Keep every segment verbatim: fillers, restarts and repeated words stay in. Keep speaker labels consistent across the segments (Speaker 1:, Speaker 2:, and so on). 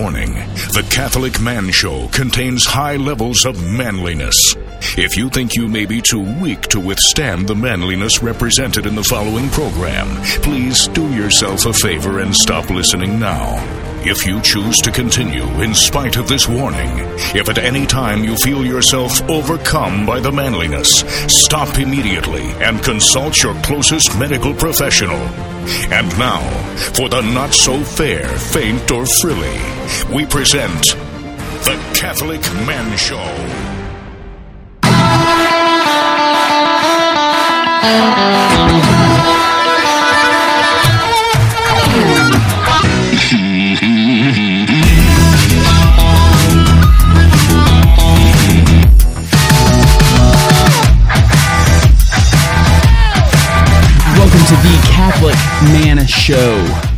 Speaker 1: Warning: The Catholic Man Show contains high levels of manliness. If you think you may be too weak to withstand the manliness represented in the following program, please do yourself a favor and stop listening now. If you choose to continue in spite of this warning, if at any time you feel yourself overcome by the manliness, stop immediately and consult your closest medical professional. And now, for the not-so-fair, faint, or frilly, we present The Catholic Man Show.
Speaker 2: Welcome to the Catholic Man Show.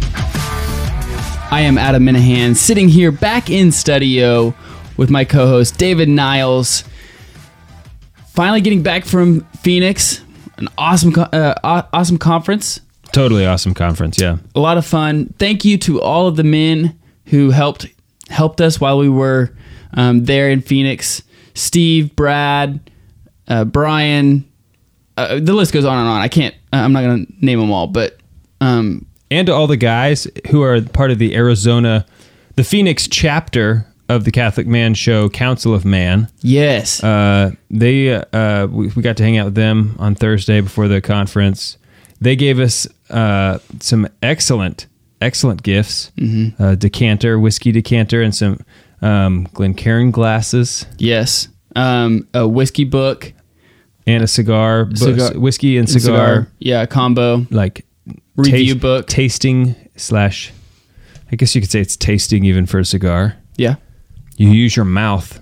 Speaker 2: I am Adam Minahan, sitting here back in studio with my co-host David Niles. Finally getting back from Phoenix, an awesome, uh, awesome conference.
Speaker 3: Totally awesome conference, yeah.
Speaker 2: A lot of fun. Thank you to all of the men who helped helped us while we were um, there in Phoenix. Steve, Brad, uh, Brian. Uh, the list goes on and on. I can't. I'm not going to name them all, but um,
Speaker 3: and to all the guys who are part of the Arizona, the Phoenix chapter of the Catholic Man Show, Council of Man.
Speaker 2: Yes,
Speaker 3: uh, they uh, we, we got to hang out with them on Thursday before the conference. They gave us uh, some excellent, excellent gifts: mm-hmm. uh, decanter, whiskey decanter, and some um, Glencairn glasses.
Speaker 2: Yes, um, a whiskey book.
Speaker 3: And a cigar,
Speaker 2: cigar
Speaker 3: bo- whiskey and
Speaker 2: cigar,
Speaker 3: cigar,
Speaker 2: yeah, combo,
Speaker 3: like
Speaker 2: review
Speaker 3: taste,
Speaker 2: book,
Speaker 3: tasting slash. I guess you could say it's tasting even for a cigar.
Speaker 2: Yeah,
Speaker 3: you use your mouth.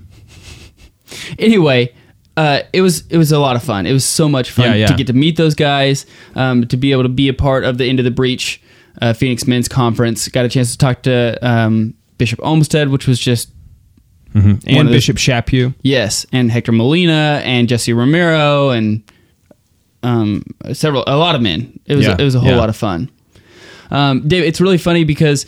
Speaker 2: Anyway, uh, it was it was a lot of fun. It was so much fun
Speaker 3: yeah, yeah.
Speaker 2: to get to meet those guys, um, to be able to be a part of the Into the Breach uh, Phoenix Men's Conference. Got a chance to talk to um, Bishop Olmsted, which was just.
Speaker 3: Mm-hmm. And Bishop Chaput.
Speaker 2: Yes, and Hector Molina and Jesse Romero and um, several, a lot of men. It was
Speaker 3: yeah,
Speaker 2: it was a whole
Speaker 3: yeah.
Speaker 2: lot of fun. Um, Dave, it's really funny because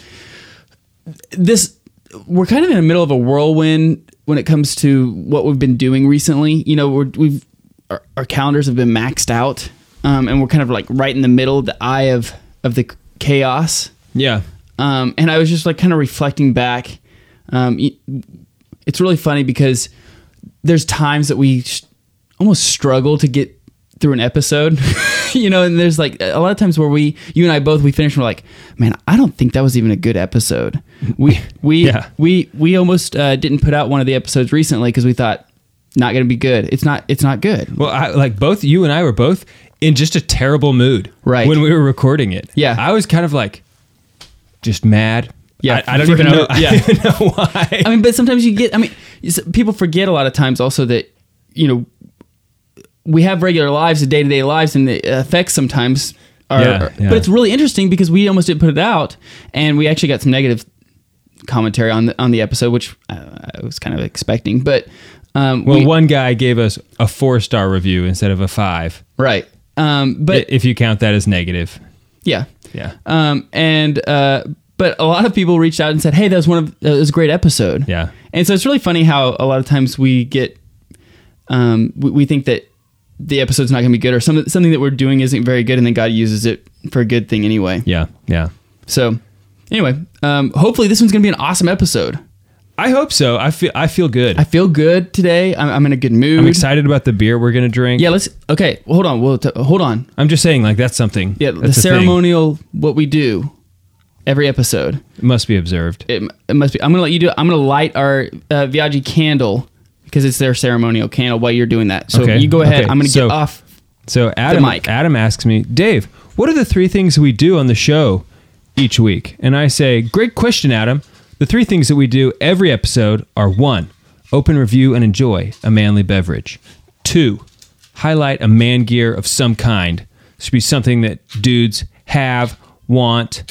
Speaker 2: this we're kind of in the middle of a whirlwind when it comes to what we've been doing recently. You know, we're, we've our, our calendars have been maxed out, um, and we're kind of like right in the middle of the eye of of the chaos.
Speaker 3: Yeah,
Speaker 2: um, and I was just like kind of reflecting back. Um, It's really funny because there's times that we sh- almost struggle to get through an episode, you know, and there's like a lot of times where we, you and I both, we finish and we're like, man, I don't think that was even a good episode. We, we,
Speaker 3: yeah.
Speaker 2: we, we almost uh, didn't put out one of the episodes recently because we thought not going to be good. It's not, it's not good.
Speaker 3: Well, I, like both you and I were both in just a terrible mood
Speaker 2: right
Speaker 3: when we were recording it.
Speaker 2: Yeah.
Speaker 3: I was kind of like just mad.
Speaker 2: Yeah,
Speaker 3: I, I don't even know.
Speaker 2: Yeah.
Speaker 3: I don't even know why.
Speaker 2: I mean, but sometimes you get. I mean, people forget a lot of times also that you know we have regular lives, day to day lives, and it affects sometimes. Our,
Speaker 3: yeah, yeah.
Speaker 2: But it's really interesting because we almost didn't put it out, and we actually got some negative commentary on the on the episode, which I, I was kind of expecting. But um,
Speaker 3: well,
Speaker 2: we,
Speaker 3: one guy gave us a four star review instead of a five.
Speaker 2: Right. Um, but
Speaker 3: if you count that as negative.
Speaker 2: Yeah.
Speaker 3: Yeah.
Speaker 2: Um, and. Uh, But a lot of people reached out and said, "Hey, that was one of that was a great episode."
Speaker 3: Yeah,
Speaker 2: and so it's really funny how a lot of times we get, um, we, we think that the episode's not going to be good, or some, something that we're doing isn't very good, and then God uses it for a good thing anyway.
Speaker 3: Yeah, yeah.
Speaker 2: So, anyway, um, hopefully this one's going to be an awesome episode.
Speaker 3: I hope so. I feel I feel good.
Speaker 2: I feel good today. I'm, I'm in a good mood.
Speaker 3: I'm excited about the beer we're going to drink.
Speaker 2: Yeah, let's. Okay, well, hold on. We'll t- hold on.
Speaker 3: I'm just saying, like that's something.
Speaker 2: Yeah,
Speaker 3: that's
Speaker 2: the ceremonial what we do. Every episode.
Speaker 3: It must be observed.
Speaker 2: It, it must be. I'm going to let you do it. I'm going to light our uh, Viaggi candle because it's their ceremonial candle while you're doing that. So
Speaker 3: okay.
Speaker 2: you go ahead.
Speaker 3: Okay.
Speaker 2: I'm going to
Speaker 3: so,
Speaker 2: get off
Speaker 3: So Adam,
Speaker 2: the mic.
Speaker 3: Adam asks me, Dave, what are the three things we do on the show each week? And I say, great question, Adam. The three things that we do every episode are one, open, review, and enjoy a manly beverage. Two, highlight a man gear of some kind. This should be something that dudes have, want,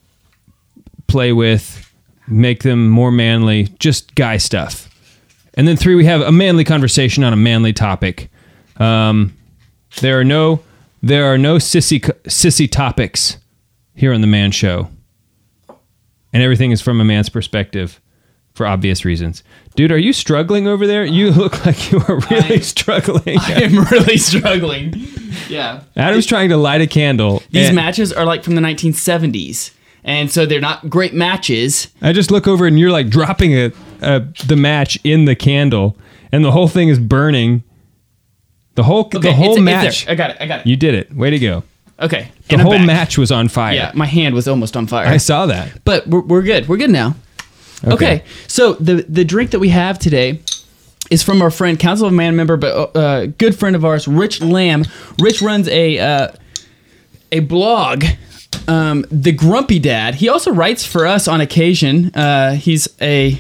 Speaker 3: play with, make them more manly, just guy stuff. And then three, we have a manly conversation on a manly topic. Um, there are no there are no sissy sissy topics here on the Man Show, and everything is from a man's perspective. for obvious reasons. Dude, are you struggling over there? You look like you are really
Speaker 2: I-
Speaker 3: struggling.
Speaker 2: I am really struggling. Yeah.
Speaker 3: Adam's trying to light a candle.
Speaker 2: These
Speaker 3: and
Speaker 2: matches are like from the nineteen seventies. And so they're not great matches.
Speaker 3: I just look over and you're like dropping a, a the match in the candle, and the whole thing is burning. The whole
Speaker 2: Okay,
Speaker 3: the whole
Speaker 2: it's- it's
Speaker 3: match.
Speaker 2: there. I got it. I got it.
Speaker 3: You did it. Way to go.
Speaker 2: Okay.
Speaker 3: The
Speaker 2: and I'm
Speaker 3: whole
Speaker 2: back.
Speaker 3: match was on fire.
Speaker 2: Yeah, my hand was almost on fire.
Speaker 3: I saw that.
Speaker 2: But we're, we're good. We're good now.
Speaker 3: Okay.
Speaker 2: Okay. So the the drink that we have today is from our friend, Council of Man member, but uh, good friend of ours, Rich Lamb. Rich runs a uh, a blog, um, The Grumpy Dad. He also writes for us on occasion. Uh, he's a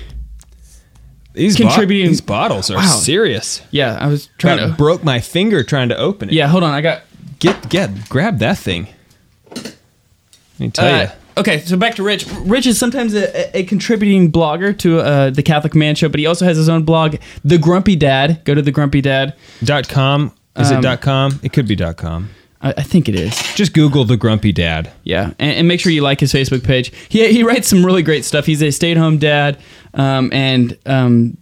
Speaker 3: These
Speaker 2: Contributing-
Speaker 3: bo- these bottles are
Speaker 2: Wow.
Speaker 3: serious.
Speaker 2: yeah. I was trying
Speaker 3: About
Speaker 2: to
Speaker 3: broke my finger trying to open it.
Speaker 2: yeah. Hold on. I got.
Speaker 3: Get get grab that thing. Let me tell
Speaker 2: Uh,
Speaker 3: you.
Speaker 2: okay, so back to Rich. Rich is sometimes a, a contributing blogger to uh, the Catholic Man Show, but he also has his own blog, The Grumpy Dad. Go to The Grumpy Dad.
Speaker 3: Dot com. Is
Speaker 2: um,
Speaker 3: it dot com? It could be dot com.
Speaker 2: I, I think it is.
Speaker 3: Just Google the Grumpy Dad.
Speaker 2: Yeah, and, and make sure you like his Facebook page. He he writes some really great stuff. He's a stay-at-home dad, um, and um,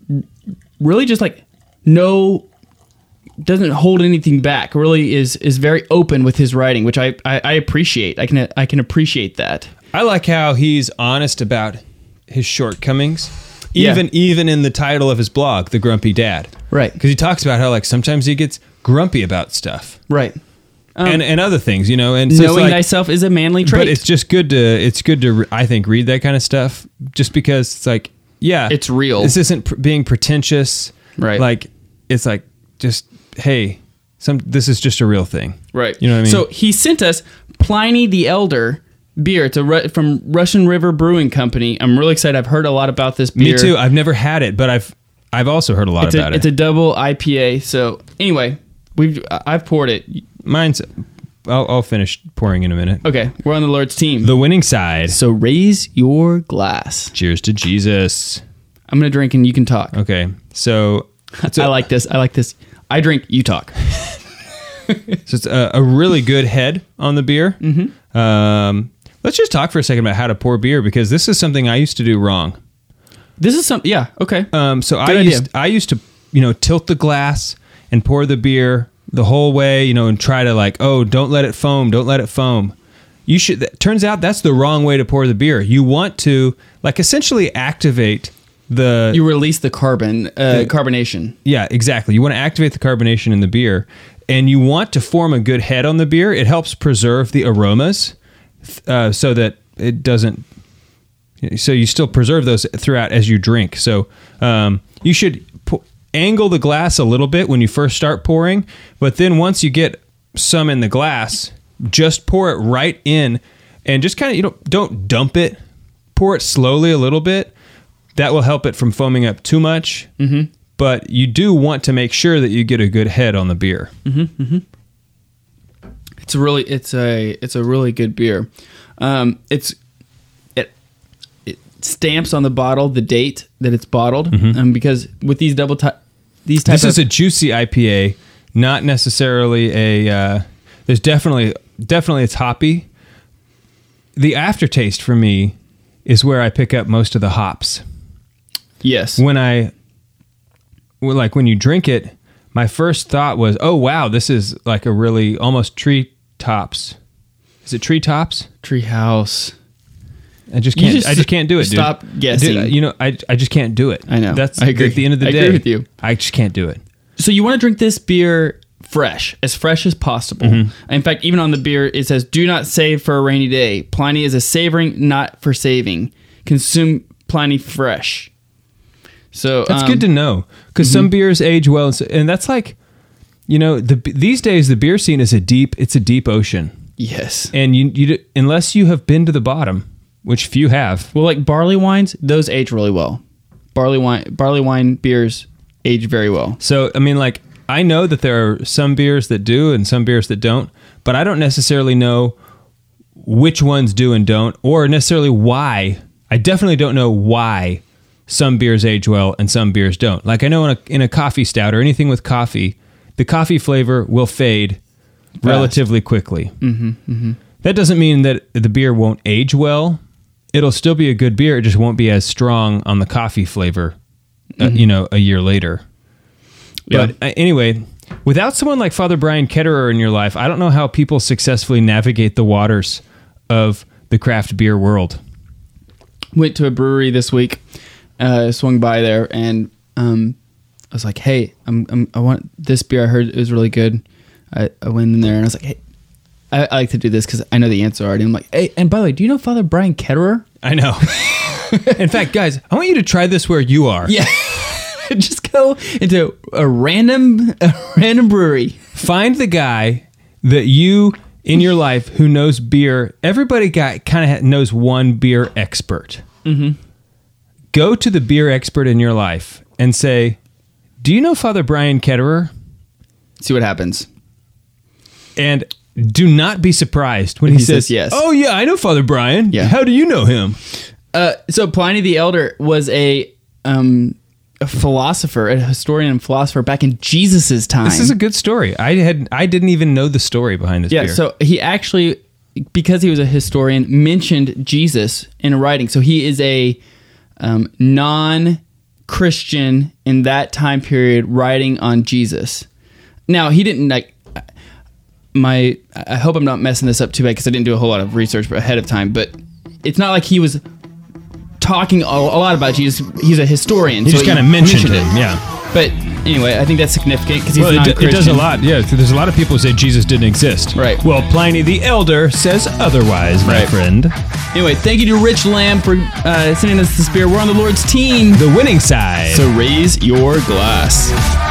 Speaker 2: really just like no doesn't hold anything back. Really is is very open with his writing, which I, I, I appreciate. I can I can appreciate that.
Speaker 3: I like how he's honest about his shortcomings,
Speaker 2: Yeah.
Speaker 3: even even in the title of his blog, The Grumpy Dad.
Speaker 2: Right.
Speaker 3: Because he talks about how like sometimes he gets grumpy about stuff
Speaker 2: Right. Um,
Speaker 3: and and other things, you know. And so it's
Speaker 2: knowing
Speaker 3: like,
Speaker 2: thyself is a manly trait.
Speaker 3: but it's just good to it's good to re- I think read that kind of stuff just because it's like yeah,
Speaker 2: It's real.
Speaker 3: This isn't pr- being pretentious,
Speaker 2: Right.
Speaker 3: Like it's like just hey, some this is just a real thing,
Speaker 2: Right.
Speaker 3: You know what I mean?
Speaker 2: So he sent us Pliny the Elder beer. It's a Ru- from Russian River Brewing Company. I'm really excited. I've heard a lot about this beer.
Speaker 3: Me too. I've never had it, but I've I've also heard a lot
Speaker 2: It's
Speaker 3: about
Speaker 2: a,
Speaker 3: it.
Speaker 2: it's a double I P A. So anyway, we've I've poured it.
Speaker 3: Mine's. I'll, I'll finish pouring in a minute.
Speaker 2: Okay, we're on the Lord's team.
Speaker 3: The winning side.
Speaker 2: So raise your glass.
Speaker 3: Cheers to Jesus.
Speaker 2: I'm gonna drink and you can talk.
Speaker 3: Okay, so it's a,
Speaker 2: I like this. I like this. I drink. You talk.
Speaker 3: so it's a, a really good head on the beer. Mm-hmm. Um, let's just talk for a second about how to pour beer because this is something I used to do wrong.
Speaker 2: This is some. Yeah. Okay.
Speaker 3: Um, so I
Speaker 2: Good idea.
Speaker 3: used I used to you know tilt the glass and pour the beer the whole way, you know, and try to like, oh, don't let it foam, don't let it foam. You should. That, turns out that's the wrong way to pour the beer. You want to like essentially activate the.
Speaker 2: You release the carbon uh, carbonation.
Speaker 3: Yeah, exactly. You want to activate the carbonation in the beer, and you want to form a good head on the beer. It helps preserve the aromas, uh, so that it doesn't. So you still preserve those throughout as you drink. So um, you should pu- angle the glass a little bit when you first start pouring, but then once you get some in the glass, just pour it right in, and just kind of you know don't dump it. Pour it slowly a little bit. That will help it from foaming up too much. Mm-hmm. But you do want to make sure that you get a good head on the beer.
Speaker 2: It's a really. It's a. It's a really good beer. Um, it's. It. It stamps on the bottle the date that it's bottled, um, because with these double type, these types
Speaker 3: This is
Speaker 2: of
Speaker 3: a juicy I P A, not necessarily a. Uh, there's definitely definitely it's hoppy. The aftertaste for me is where I pick up most of the hops.
Speaker 2: yes.
Speaker 3: When I, well, like when you drink it, my first thought was, "Oh wow, this is like a really almost tree tops." Is it tree tops?
Speaker 2: Treehouse.
Speaker 3: I just
Speaker 2: You
Speaker 3: can't.
Speaker 2: just
Speaker 3: I just can't do it. Dude.
Speaker 2: stop guessing.
Speaker 3: Dude, you know, I I just can't do it.
Speaker 2: I know.
Speaker 3: That's
Speaker 2: I agree.
Speaker 3: at the end of the
Speaker 2: I
Speaker 3: day.
Speaker 2: agree with you.
Speaker 3: I just can't do it.
Speaker 2: So you want to drink this beer fresh, as fresh as possible.
Speaker 3: Mm-hmm.
Speaker 2: In fact, even on the beer, it says, "Do not save for a rainy day. Pliny is a savoring, not for saving. Consume Pliny fresh." So
Speaker 3: That's
Speaker 2: um,
Speaker 3: good to know because some beers age well, and so- and that's like, you know, the these days the beer scene is a deep. It's a deep ocean,
Speaker 2: Yes.
Speaker 3: and you you unless you have been to the bottom, which few have.
Speaker 2: Well, like barley wines, those age really well. Barley wine, barley wine beers age very well.
Speaker 3: So I mean, like I know that there are some beers that do and some beers that don't, but I don't necessarily know which ones do and don't, or necessarily why. I definitely don't know why some beers age well and some beers don't. Like I know in a in a coffee stout or anything with coffee, the coffee flavor will fade relatively quickly. Mm-hmm, mm-hmm. That doesn't mean that the beer won't age well. it'll still be a good beer. It just won't be as strong on the coffee flavor, uh,
Speaker 2: Mm-hmm.
Speaker 3: you know, a year later.
Speaker 2: Yeah.
Speaker 3: But uh, anyway, without someone like Father Brian Ketterer in your life, I don't know how people successfully navigate the waters of the craft beer world.
Speaker 2: Went to a brewery this week, uh, swung by there, and um, I was like, "Hey, I'm, I'm I want this beer. I heard it was really good." I, I went in there and I was like, "Hey, I, I like to do this because I know the answer already." I'm like, "Hey, and by the way, do you know Father Brian Ketterer?"
Speaker 3: I know. In fact, guys, I want you to try this where you are.
Speaker 2: Yeah, just go into a random a random brewery.
Speaker 3: Find the guy that you in your life who knows beer. Everybody got kind of knows one beer expert. Mm-hmm. Go to the beer expert in your life and say, "Do you know Father Brian Ketterer?"
Speaker 2: See what happens.
Speaker 3: And do not be surprised when
Speaker 2: If
Speaker 3: he,
Speaker 2: he
Speaker 3: says,
Speaker 2: says yes.
Speaker 3: "Oh yeah, I know Father Brian.
Speaker 2: Yeah.
Speaker 3: How do you know him?"
Speaker 2: Uh, so Pliny the Elder was a um, a philosopher, a historian and philosopher back in Jesus's time.
Speaker 3: This is a good story. I had I didn't even know the story behind this
Speaker 2: Yeah,
Speaker 3: beer.
Speaker 2: so he actually, because he was a historian, mentioned Jesus in a writing. So he is a um, non-Christian in that time period writing on Jesus. Now, he didn't, like, my, I hope I'm not messing this up too bad because I didn't do a whole lot of research ahead of time, but it's not like he was talking a, a lot about Jesus. He's a historian.
Speaker 3: he
Speaker 2: so
Speaker 3: just kind of mentioned, him. Yeah.
Speaker 2: But anyway, I think that's significant because he's
Speaker 3: Well,
Speaker 2: not
Speaker 3: it, d- it does a lot. Yeah, there's a lot of people who say Jesus didn't exist.
Speaker 2: Right.
Speaker 3: Well, Pliny the Elder says otherwise, my
Speaker 2: Right.
Speaker 3: friend.
Speaker 2: Anyway, thank you to Rich Lamb for uh, sending us this beer. We're on the Lord's team.
Speaker 3: The winning side.
Speaker 2: So raise your glass.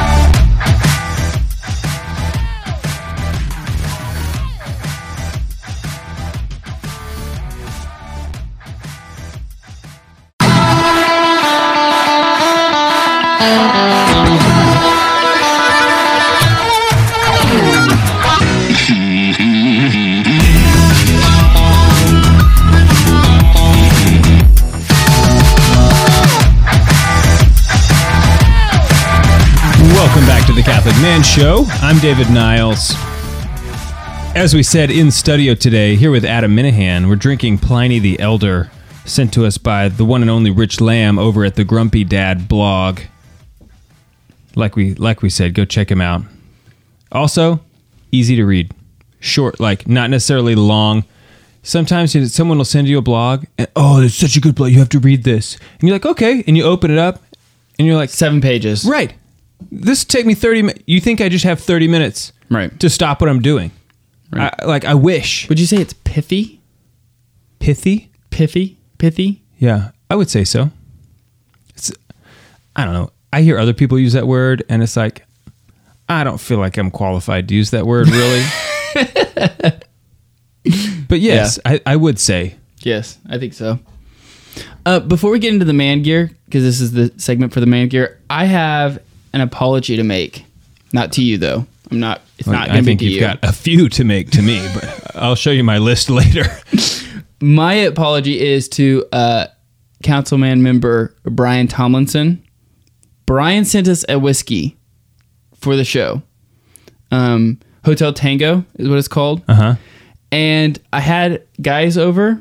Speaker 3: Welcome back to the Catholic Man Show. I'm David Niles. As we said in studio today, here with Adam Minahan, we're drinking Pliny the Elder, sent to us by the one and only Rich Lamb over at the Grumpy Dad blog. Like we like we said, go check him out. Also, easy to read. Short, like not necessarily long. Sometimes you know, someone will send you a blog and, oh, it's such a good blog, you have to read this. And you're like, okay. And you open it up and you're like,
Speaker 2: Seven pages.
Speaker 3: right. This take me thirty minutes. You think I just have thirty minutes
Speaker 2: Right.
Speaker 3: to stop what I'm doing?
Speaker 2: Right.
Speaker 3: I, like, I wish.
Speaker 2: Would you say it's pithy?
Speaker 3: Pithy?
Speaker 2: Pithy? Pithy?
Speaker 3: Yeah, I would say so. It's, I don't know. I hear other people use that word, and it's like, I don't feel like I'm qualified to use that word, really. But yes, I, I would say.
Speaker 2: Yes, I think so. Uh, before we get into the man gear, because this is the segment for the man gear, I have an apology to make. Not to you, though. I'm not. It's not
Speaker 3: I
Speaker 2: going to be
Speaker 3: think
Speaker 2: to
Speaker 3: you've
Speaker 2: you.
Speaker 3: got a few to make to me, but I'll show you my list later.
Speaker 2: My apology is to uh, Councilman member Brian Tomlinson. Brian sent us a whiskey for the show. Um, Hotel Tango is what it's called.
Speaker 3: Uh huh.
Speaker 2: And I had guys over,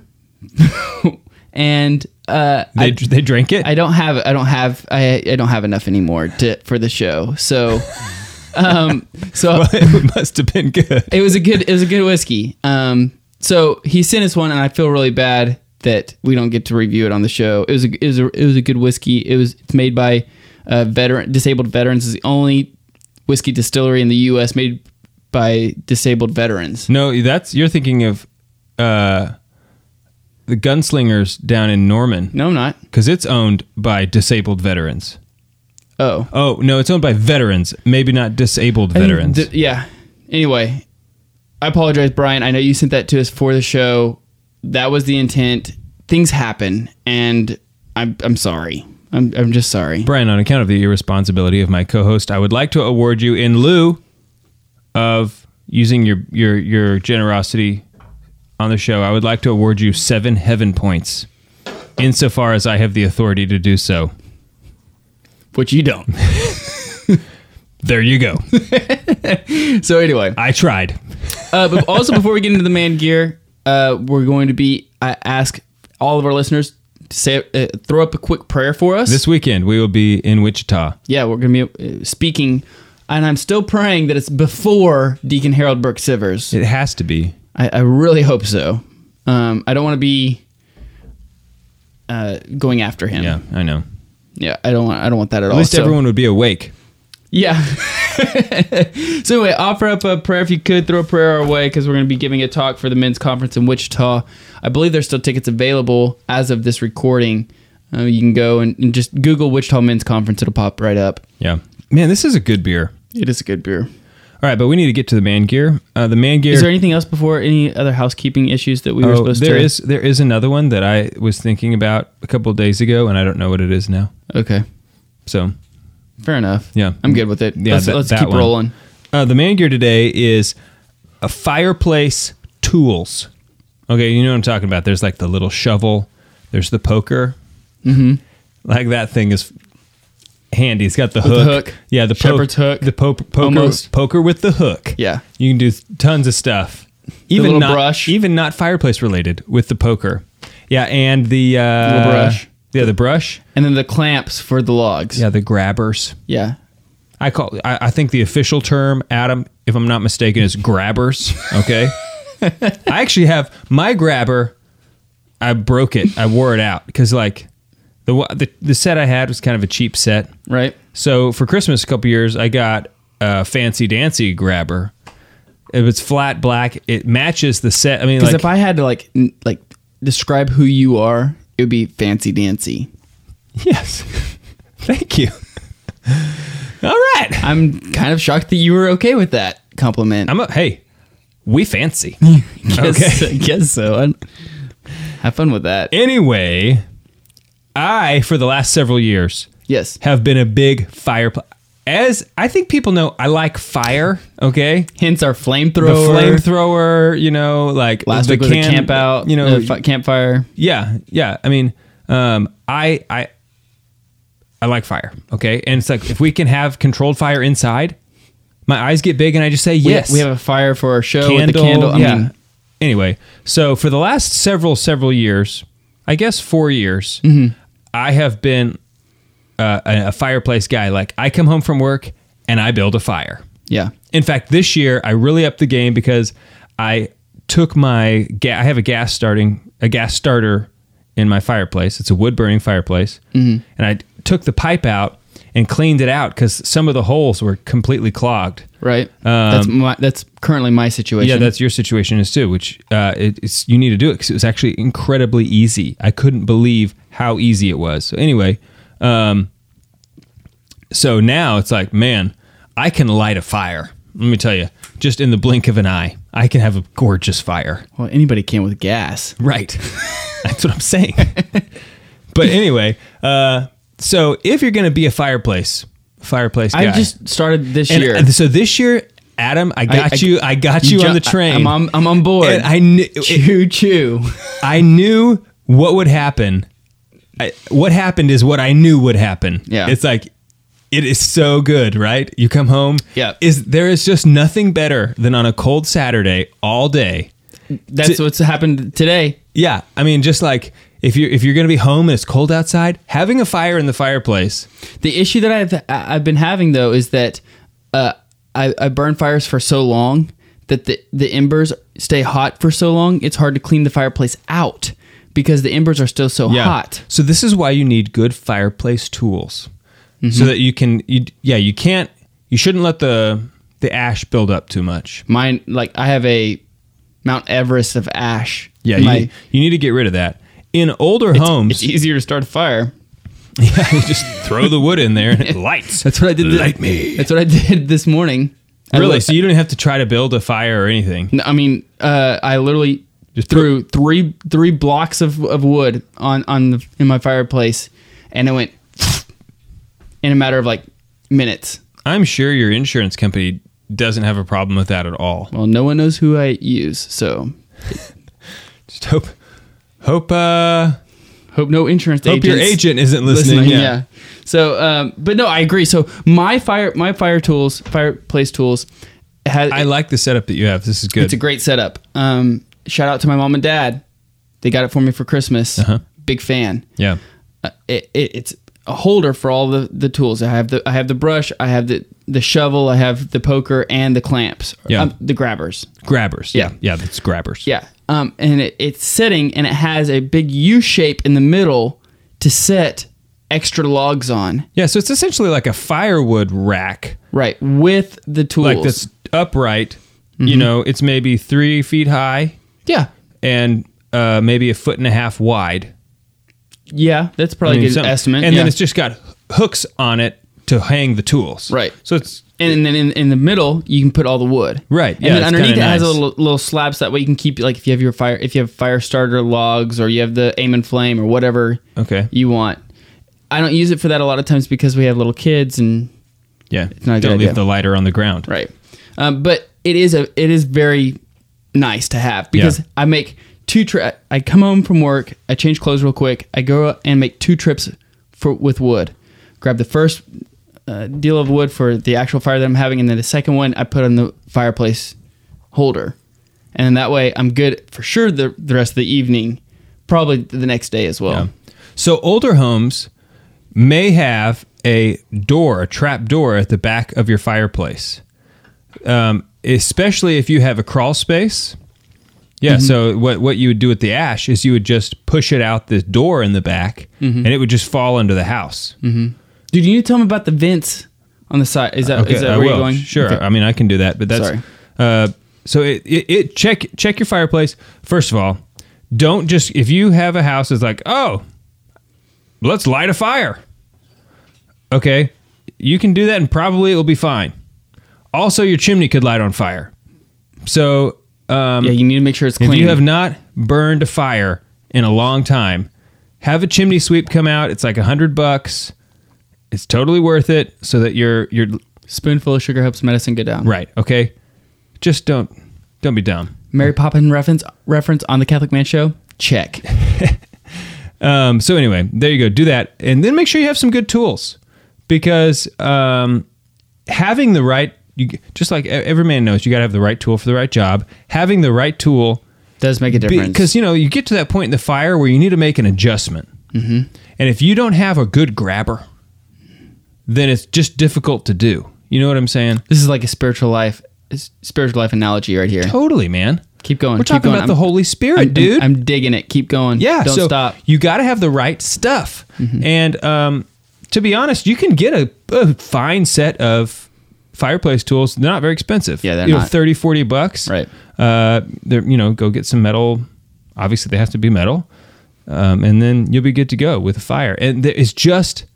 Speaker 2: and uh,
Speaker 3: They
Speaker 2: I,
Speaker 3: they drank it.
Speaker 2: I don't have I don't have I, I don't have enough anymore to for the show. So, um, so
Speaker 3: Well, it must have been good.
Speaker 2: it was a good it was a good whiskey. Um, so he sent us one, and I feel really bad that we don't get to review it on the show. It was a it was a, it was a good whiskey. It was it's made by uh, veteran disabled veterans. It's the only whiskey distillery in the U S made by disabled veterans.
Speaker 3: No, that's you're thinking of uh, the Gunslingers down in Norman.
Speaker 2: No, I'm not.
Speaker 3: Because it's owned by disabled veterans.
Speaker 2: Oh,
Speaker 3: Oh, no, it's owned by veterans, maybe not disabled veterans.
Speaker 2: D- yeah. Anyway, I apologize, Brian. I know you sent that to us for the show. That was the intent. Things happen, and I'm I'm sorry. I'm I'm just sorry.
Speaker 3: Brian, on account of the irresponsibility of my co-host, I would like to award you in lieu of using your, your, your generosity on the show, I would like to award you seven heaven points, insofar as I have the authority to do so.
Speaker 2: Which you don't.
Speaker 3: There you go.
Speaker 2: So anyway,
Speaker 3: I tried.
Speaker 2: uh, but also before we get into the man gear, uh, we're going to be I ask all of our listeners to say, uh, throw up a quick prayer for us.
Speaker 3: This weekend, we will be in Wichita.
Speaker 2: Yeah, we're going to be uh, speaking, and I'm still praying that it's before Deacon Harold Burke Sivers.
Speaker 3: It has to be.
Speaker 2: I, I really hope so. Um, I don't want to be uh, going after him.
Speaker 3: Yeah, I know.
Speaker 2: Yeah, I don't want. I don't want that at,
Speaker 3: At
Speaker 2: all.
Speaker 3: least
Speaker 2: So-
Speaker 3: everyone would be awake.
Speaker 2: Yeah. So anyway, offer up a prayer if you could. Throw a prayer our way because we're going to be giving a talk for the men's conference in Wichita. I believe there's still tickets available as of this recording. Uh, you can go and, and just Google Wichita Men's Conference. It'll pop right up.
Speaker 3: Yeah. Man, this is a good beer.
Speaker 2: It is a good beer.
Speaker 3: All right, but we need to get to the man gear. Uh, the man gear.
Speaker 2: Is there anything else before any other housekeeping issues that we were
Speaker 3: Oh,
Speaker 2: supposed
Speaker 3: there
Speaker 2: to?
Speaker 3: is there is another one that I was thinking about a couple of days ago, and I don't know what it is now.
Speaker 2: Okay.
Speaker 3: So,
Speaker 2: Fair enough.
Speaker 3: Yeah.
Speaker 2: I'm good with it.
Speaker 3: Yeah,
Speaker 2: let's
Speaker 3: that-
Speaker 2: let's
Speaker 3: that
Speaker 2: keep
Speaker 3: one.
Speaker 2: rolling.
Speaker 3: uh, the man gear today is a fireplace tools. Okay, you know what I'm talking about. There's like the little shovel. There's the poker.
Speaker 2: Mm-hmm.
Speaker 3: Like that thing is handy. It's got the
Speaker 2: With
Speaker 3: hook.
Speaker 2: the hook.
Speaker 3: Yeah, the
Speaker 2: Shepherd's hook.
Speaker 3: The po- poker.
Speaker 2: Almost.
Speaker 3: Poker with the hook.
Speaker 2: Yeah.
Speaker 3: You can do tons of stuff. Even
Speaker 2: little
Speaker 3: not
Speaker 2: brush.
Speaker 3: even not fireplace related with the poker. Yeah, and the uh,
Speaker 2: Little brush.
Speaker 3: Yeah, the brush.
Speaker 2: And then the clamps for the logs.
Speaker 3: Yeah, the grabbers.
Speaker 2: Yeah.
Speaker 3: I call. I, I think the official term, Adam, if I'm not mistaken, is grabbers. Okay. I actually have my grabber. I broke it. I wore it out because like the, the the set I had was kind of a cheap set.
Speaker 2: Right.
Speaker 3: So for Christmas a couple years, I got a fancy dancy grabber. It was flat black. It matches the set. I mean,
Speaker 2: Because
Speaker 3: like
Speaker 2: if I had to like n- like describe who you are, it would be fancy dancy.
Speaker 3: yes. Thank you. All right.
Speaker 2: I'm kind of shocked that you were okay with that compliment.
Speaker 3: I'm a hey. We fancy.
Speaker 2: guess, I guess so. I, have fun with that.
Speaker 3: Anyway, I for the last several years
Speaker 2: Yes.
Speaker 3: have been a big fire. Pl- As I think people know, I like fire. Okay.
Speaker 2: Hence our
Speaker 3: The
Speaker 2: flamethrower.
Speaker 3: flamethrower, you know, like
Speaker 2: Last
Speaker 3: the
Speaker 2: week was a camp out.
Speaker 3: you know,
Speaker 2: uh, fi- campfire.
Speaker 3: yeah, yeah. I mean, um, I, I, I like fire. Okay, and it's like if we can have controlled fire inside, my eyes get big, and I just say
Speaker 2: We-
Speaker 3: yes.
Speaker 2: We have a fire for our show with
Speaker 3: candle.
Speaker 2: the candle. I
Speaker 3: yeah.
Speaker 2: mean,
Speaker 3: Anyway, so for the last several several years, I guess four years,
Speaker 2: Mm-hmm.
Speaker 3: I have been uh, a, a fireplace guy. Like I come home from work and I build a fire.
Speaker 2: yeah.
Speaker 3: In fact, this year I really upped the game because I took my ga- I have a gas starting a gas starter in my fireplace. It's a wood burning fireplace,
Speaker 2: Mm-hmm.
Speaker 3: and I took the pipe out and cleaned it out because some of the holes were completely clogged.
Speaker 2: Right. that's my, that's currently my situation.
Speaker 3: Um, Yeah, that's your situation is too. Which uh, it, it's you need to do it because it was actually incredibly easy. I couldn't believe how easy it was. So anyway, um, so now it's like, man, I can light a fire. Let me tell you, just in the blink of an eye, I can have a gorgeous fire.
Speaker 2: Well, anybody can with gas.
Speaker 3: Right. That's what I'm saying. But anyway, uh, so if you're going to be a fireplace, fireplace guy.
Speaker 2: I just started this
Speaker 3: and,
Speaker 2: year.
Speaker 3: uh, so this year, Adam, I got
Speaker 2: I-
Speaker 3: you. I got you,
Speaker 2: ju-
Speaker 3: on the train.
Speaker 2: I'm on, I'm on board.
Speaker 3: And I knew
Speaker 2: choo choo.
Speaker 3: I knew what would happen. I, what happened is what I knew would happen.
Speaker 2: Yeah.
Speaker 3: It's like it is so good, right? You come home.
Speaker 2: Yeah.
Speaker 3: Is there is just nothing better than on a cold Saturday all day.
Speaker 2: That's
Speaker 3: To-
Speaker 2: what's happened today.
Speaker 3: Yeah, I mean, just like if you're if you're gonna be home and it's cold outside, having a fire in the fireplace.
Speaker 2: The issue that I've I've been having though is that uh, I I burn fires for so long that the the embers stay hot for so long. It's hard to clean the fireplace out because the embers are still so hot.
Speaker 3: So this is why you need good fireplace tools,
Speaker 2: Mm-hmm.
Speaker 3: so that you can. You, yeah, you can't. You shouldn't let the the ash build up too much.
Speaker 2: Mine, like I have a Mount Everest of ash.
Speaker 3: Yeah,
Speaker 2: in
Speaker 3: you,
Speaker 2: my-
Speaker 3: need- you need to get rid of that. In older homes,
Speaker 2: It's easier to start a fire.
Speaker 3: yeah, you just throw the wood in there and it lights.
Speaker 2: That's what I did.
Speaker 3: Light me.
Speaker 2: That's what I did this morning. I
Speaker 3: Really?
Speaker 2: li-
Speaker 3: So you don't have to try to build a fire or anything.
Speaker 2: No, I mean, uh, I literally
Speaker 3: Just
Speaker 2: threw three three blocks of, of wood on on the, in my fireplace, and it went in a matter of like minutes.
Speaker 3: I'm sure your insurance company doesn't have a problem with that at all.
Speaker 2: Well, no one knows who I use, so
Speaker 3: Just hope, hope, uh,
Speaker 2: hope no insurance
Speaker 3: hope
Speaker 2: agents
Speaker 3: your agent isn't listening.
Speaker 2: Yeah. So, um, but no, I agree. So my fire my fire tools, fireplace tools, has
Speaker 3: I like the setup that you have. This is good.
Speaker 2: it's a great setup. Um, shout out to my mom and dad. They got it for me for Christmas.
Speaker 3: Uh-huh.
Speaker 2: Big fan.
Speaker 3: Yeah.
Speaker 2: Uh, it, it, it's a holder for all the, the tools. I have the I have the brush, I have the, the shovel, I have the poker, and the clamps.
Speaker 3: Yeah.
Speaker 2: Um, the grabbers.
Speaker 3: Grabbers. Yeah.
Speaker 2: Yeah.
Speaker 3: Yeah, that's grabbers.
Speaker 2: Yeah. Um, and it, it's sitting, and it has a big U shape in the middle to set extra logs on.
Speaker 3: Yeah, so it's essentially like a firewood rack.
Speaker 2: Right. With the tools.
Speaker 3: Like that's upright. You know, it's maybe three feet high
Speaker 2: Yeah.
Speaker 3: and uh, maybe a foot and a half wide.
Speaker 2: Yeah. That's probably
Speaker 3: I mean,
Speaker 2: a good
Speaker 3: some-
Speaker 2: estimate.
Speaker 3: And
Speaker 2: yeah.
Speaker 3: then it's just got hooks on it to hang the tools.
Speaker 2: Right.
Speaker 3: So it's
Speaker 2: And then in, in the middle, you can put all the wood.
Speaker 3: Right,
Speaker 2: And
Speaker 3: yeah,
Speaker 2: then
Speaker 3: it's
Speaker 2: underneath it
Speaker 3: kinda
Speaker 2: has a
Speaker 3: nice.
Speaker 2: little, little slabs. That way you can keep, like, if you have your fire, if you have fire starter logs, or you have the aim and flame, or whatever
Speaker 3: okay.
Speaker 2: you want. I don't use it for that a lot of times because we have little kids, and
Speaker 3: Yeah.
Speaker 2: not a good
Speaker 3: Don't leave
Speaker 2: idea.
Speaker 3: the lighter on the ground.
Speaker 2: right. Um, but it is a it is very nice to have because
Speaker 3: Yeah.
Speaker 2: I make two tri- I come home from work, I change clothes real quick, I go and make two trips for with wood. Grab the first uh, deal of wood for the actual fire that I'm having, and then the second one I put on the fireplace holder, and then that way I'm good for sure the the rest of the evening, probably the next day as well.
Speaker 3: Yeah. So older homes may have a door, a trap door at the back of your fireplace, um, especially if you have a crawl space. Yeah. So what what you would do with the ash is you would just push it out the door in the back, and it would just fall into the house.
Speaker 2: Dude, you need to tell me about the vents on the side. Is that
Speaker 3: Okay,
Speaker 2: is that
Speaker 3: I
Speaker 2: where
Speaker 3: will.
Speaker 2: you're going?
Speaker 3: Sure.
Speaker 2: Okay.
Speaker 3: I mean, I can do that, but that's
Speaker 2: Sorry.
Speaker 3: Uh, so it, it, it check check your fireplace. First of all, don't just if you have a house that's like, oh, let's light a fire. Okay, you can do that, and probably it will be fine. Also, your chimney could light on fire. So um,
Speaker 2: Yeah, you need to make sure it's
Speaker 3: if
Speaker 2: clean.
Speaker 3: you have not burned a fire in a long time, have a chimney sweep come out. It's like a hundred bucks. It's totally worth it, so that your your
Speaker 2: Spoonful of sugar helps medicine go down.
Speaker 3: right. Okay, just don't don't be dumb.
Speaker 2: Mary Poppins reference reference on the Catholic Man Show. Check.
Speaker 3: Um, so anyway, there you go. Do that, and then make sure you have some good tools, because um, having the right, you, just like every man knows, you got to have the right tool for the right job. Having the right tool,
Speaker 2: Does make a difference.
Speaker 3: because you know you get to that point in the fire where you need to make an adjustment, mm-hmm. and if you don't have a good grabber, then it's just difficult to do. You know what I'm saying?
Speaker 2: this is like a spiritual life, spiritual life analogy right here.
Speaker 3: Totally, man.
Speaker 2: Keep going.
Speaker 3: We're
Speaker 2: keep
Speaker 3: talking
Speaker 2: going.
Speaker 3: about the Holy Spirit,
Speaker 2: I'm,
Speaker 3: dude.
Speaker 2: I'm, I'm digging it. Keep going.
Speaker 3: Yeah,
Speaker 2: Don't
Speaker 3: so
Speaker 2: stop.
Speaker 3: you got to have the right stuff. And um, to be honest, you can get a, a fine set of fireplace tools. They're not very expensive.
Speaker 2: Yeah, they're
Speaker 3: you know,
Speaker 2: not.
Speaker 3: thirty, forty bucks.
Speaker 2: Right.
Speaker 3: Uh, they're, you know, go get some metal. Obviously, they have to be metal. Um, and then you'll be good to go with a fire. And there is just,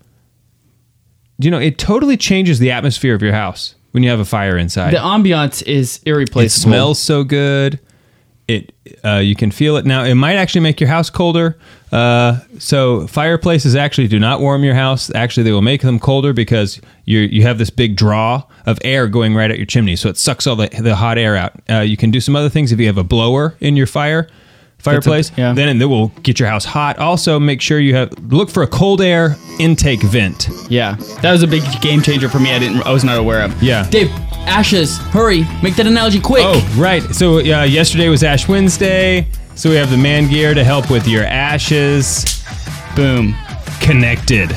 Speaker 3: you know, it totally changes the atmosphere of your house when you have a fire inside.
Speaker 2: The ambiance is
Speaker 3: It
Speaker 2: irreplaceable.
Speaker 3: smells so good. It uh, you can feel it now. It might actually make your house colder. Uh, so fireplaces actually do not warm your house. Actually, they will make them colder because you you have this big draw of air going right at your chimney, so it sucks all the the hot air out. Uh, you can do some other things if you have a blower in your fire fireplace.
Speaker 2: yeah.
Speaker 3: Then it will get your house hot. Also, make sure you have look for a cold air intake vent.
Speaker 2: Yeah, that was a big game changer for me. I didn't. I was not aware of.
Speaker 3: Yeah.
Speaker 2: Dave, ashes. Hurry, make that analogy quick.
Speaker 3: Oh, right. So uh, yesterday was Ash Wednesday. So we have the man gear to help with your ashes.
Speaker 2: Boom.
Speaker 3: Connected.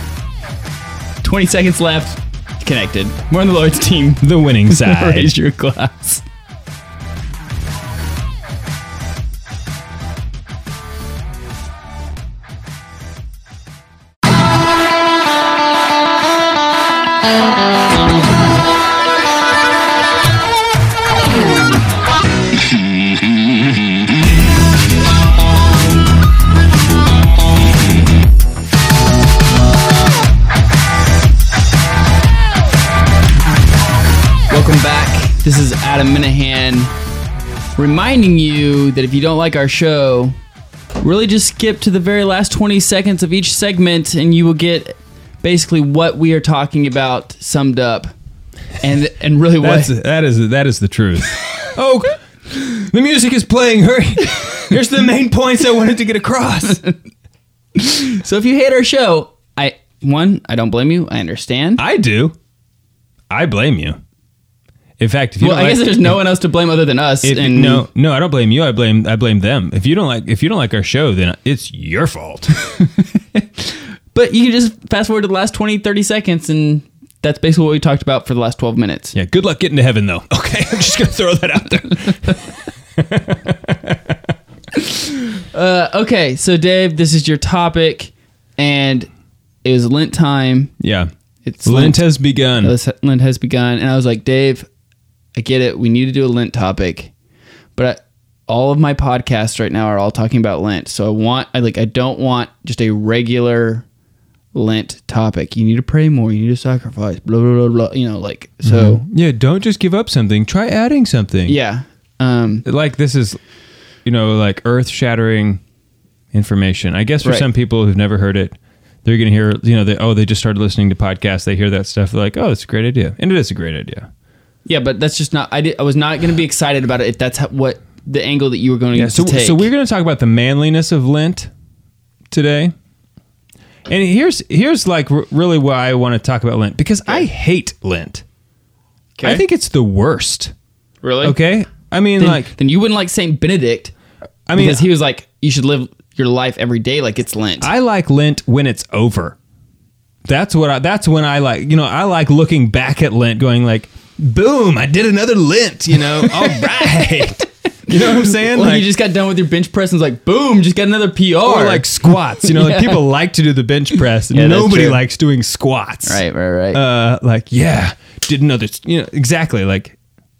Speaker 2: Twenty seconds left. Connected. We're on the Lord's team.
Speaker 3: The winning side.
Speaker 2: Raise your glass. Welcome back. This is Adam Minahan reminding you that if you don't like our show, really just skip to the very last twenty seconds of each segment and you will get basically what we are talking about summed up. And and really what
Speaker 3: That's, that is that is the truth. Oh, the music is playing. Hurry! Here's the main points I wanted to get across.
Speaker 2: So if you hate our show, I one, I don't blame you. I understand.
Speaker 3: I do. I blame you. In fact, if you
Speaker 2: Well,
Speaker 3: don't
Speaker 2: I
Speaker 3: like,
Speaker 2: guess there's no one else to blame other than us.
Speaker 3: if,
Speaker 2: and
Speaker 3: no, no, I don't blame you. I blame I blame them. If you don't like if you don't like our show, then it's your fault.
Speaker 2: But you can just fast forward to the last twenty, thirty seconds, and that's basically what we talked about for the last twelve minutes.
Speaker 3: Yeah. Good luck getting to heaven, though. Okay, I'm just gonna throw that out there.
Speaker 2: Uh, okay, so Dave, this is your topic, and it was Lent time.
Speaker 3: Yeah.
Speaker 2: It's
Speaker 3: Lent has begun.
Speaker 2: Lent has begun, and I was like, Dave, I get it. We need to do a Lent topic, but I, all of my podcasts right now are all talking about Lent. So I want, I like, I don't want just a regular Lent topic. You need to pray more. You need to sacrifice. Blah blah blah blah. You know, like so.
Speaker 3: Mhm. Yeah. Don't just give up something. Try adding something.
Speaker 2: Yeah. Um.
Speaker 3: Like this is, you know, like earth shattering information. I guess for
Speaker 2: Right.
Speaker 3: some people who've never heard it, they're going to hear, you know, they, oh, they just started listening to podcasts. They hear that stuff. They're like, oh, it's a great idea. And it is a great idea.
Speaker 2: Yeah, but that's just not. I did. I was not going to be excited about it if that's how, what the angle that you were going
Speaker 3: Yeah.
Speaker 2: to
Speaker 3: So,
Speaker 2: take.
Speaker 3: so we're going to talk about the manliness of Lent today. And here's, here's like r- really why I want to talk about Lent, because I hate Lent.
Speaker 2: Okay.
Speaker 3: I think it's the worst.
Speaker 2: really
Speaker 3: Okay. I mean,
Speaker 2: Then,
Speaker 3: like,
Speaker 2: then you wouldn't like Saint Benedict.
Speaker 3: I mean,
Speaker 2: because he was like, you should live your life every day like it's Lent.
Speaker 3: I like Lent when it's over. That's what I, that's when I like, you know, I like looking back at Lent going like, boom, I did another Lent, you know, all right. You know what I'm saying?
Speaker 2: well,
Speaker 3: like,
Speaker 2: you just got done with your bench press and it's like, boom, just got another P R.
Speaker 3: or like squats, you know, like
Speaker 2: Yeah.
Speaker 3: people like to do the bench press.
Speaker 2: Yeah, that's
Speaker 3: Nobody
Speaker 2: true.
Speaker 3: likes doing squats.
Speaker 2: right, right, right.
Speaker 3: Uh, like, yeah, did another, you know, exactly. Like,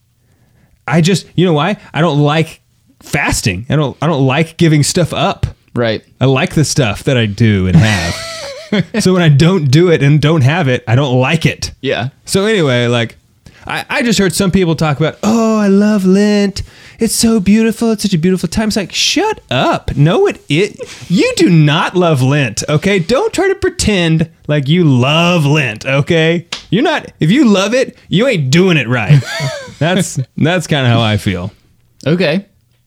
Speaker 3: I just, you know why? I don't like fasting. I don't, I don't like giving stuff up.
Speaker 2: right.
Speaker 3: I like the stuff that I do and have. So when I don't do it and don't have it, I don't like it.
Speaker 2: Yeah.
Speaker 3: So anyway, like, I, I just heard some people talk about, oh, I love Lent. It's so beautiful. It's such a beautiful time. It's like, shut up. No, it it. You do not love Lent, okay? Don't try to pretend like you love Lent, okay? You're not. If you love it, you ain't doing it right. That's that's kind of how I feel.
Speaker 2: Okay.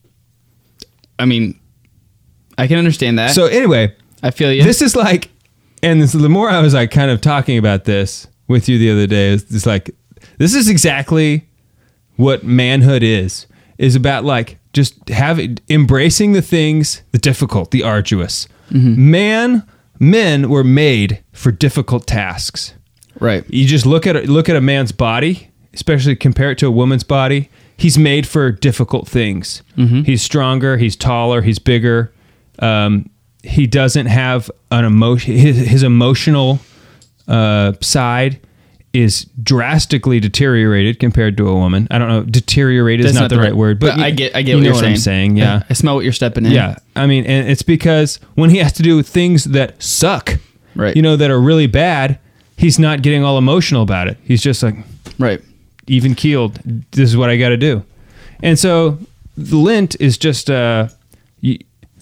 Speaker 2: I mean, I can understand that.
Speaker 3: So anyway,
Speaker 2: I feel you.
Speaker 3: this is like, and this, the more I was like kind of talking about this with you the other day, it's it's like, this is exactly what manhood is, is about like just having, embracing the things, the difficult, the arduous. Man, men were made for difficult tasks.
Speaker 2: right.
Speaker 3: You just look at, a- look at a man's body, especially compare it to a woman's body. He's made for difficult things. He's stronger, he's taller, he's bigger. Um, he doesn't have an emotion. His, his emotional uh, side is drastically deteriorated compared to a woman. I don't know. Deteriorated is
Speaker 2: That's
Speaker 3: not, the right, word, but
Speaker 2: I
Speaker 3: you-
Speaker 2: get, I get
Speaker 3: you
Speaker 2: what
Speaker 3: know
Speaker 2: you're
Speaker 3: what
Speaker 2: saying.
Speaker 3: I'm saying. Yeah.
Speaker 2: I, I smell what you're stepping in.
Speaker 3: Yeah. I mean, and it's because when he has to do things that suck,
Speaker 2: Right.
Speaker 3: you know, that are really bad, he's not getting all emotional about it. He's just like,
Speaker 2: Right.
Speaker 3: even keeled. This is what I got to do. And so the Lent is just, uh, you,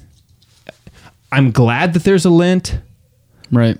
Speaker 3: I'm glad that there's a Lent,
Speaker 2: Right.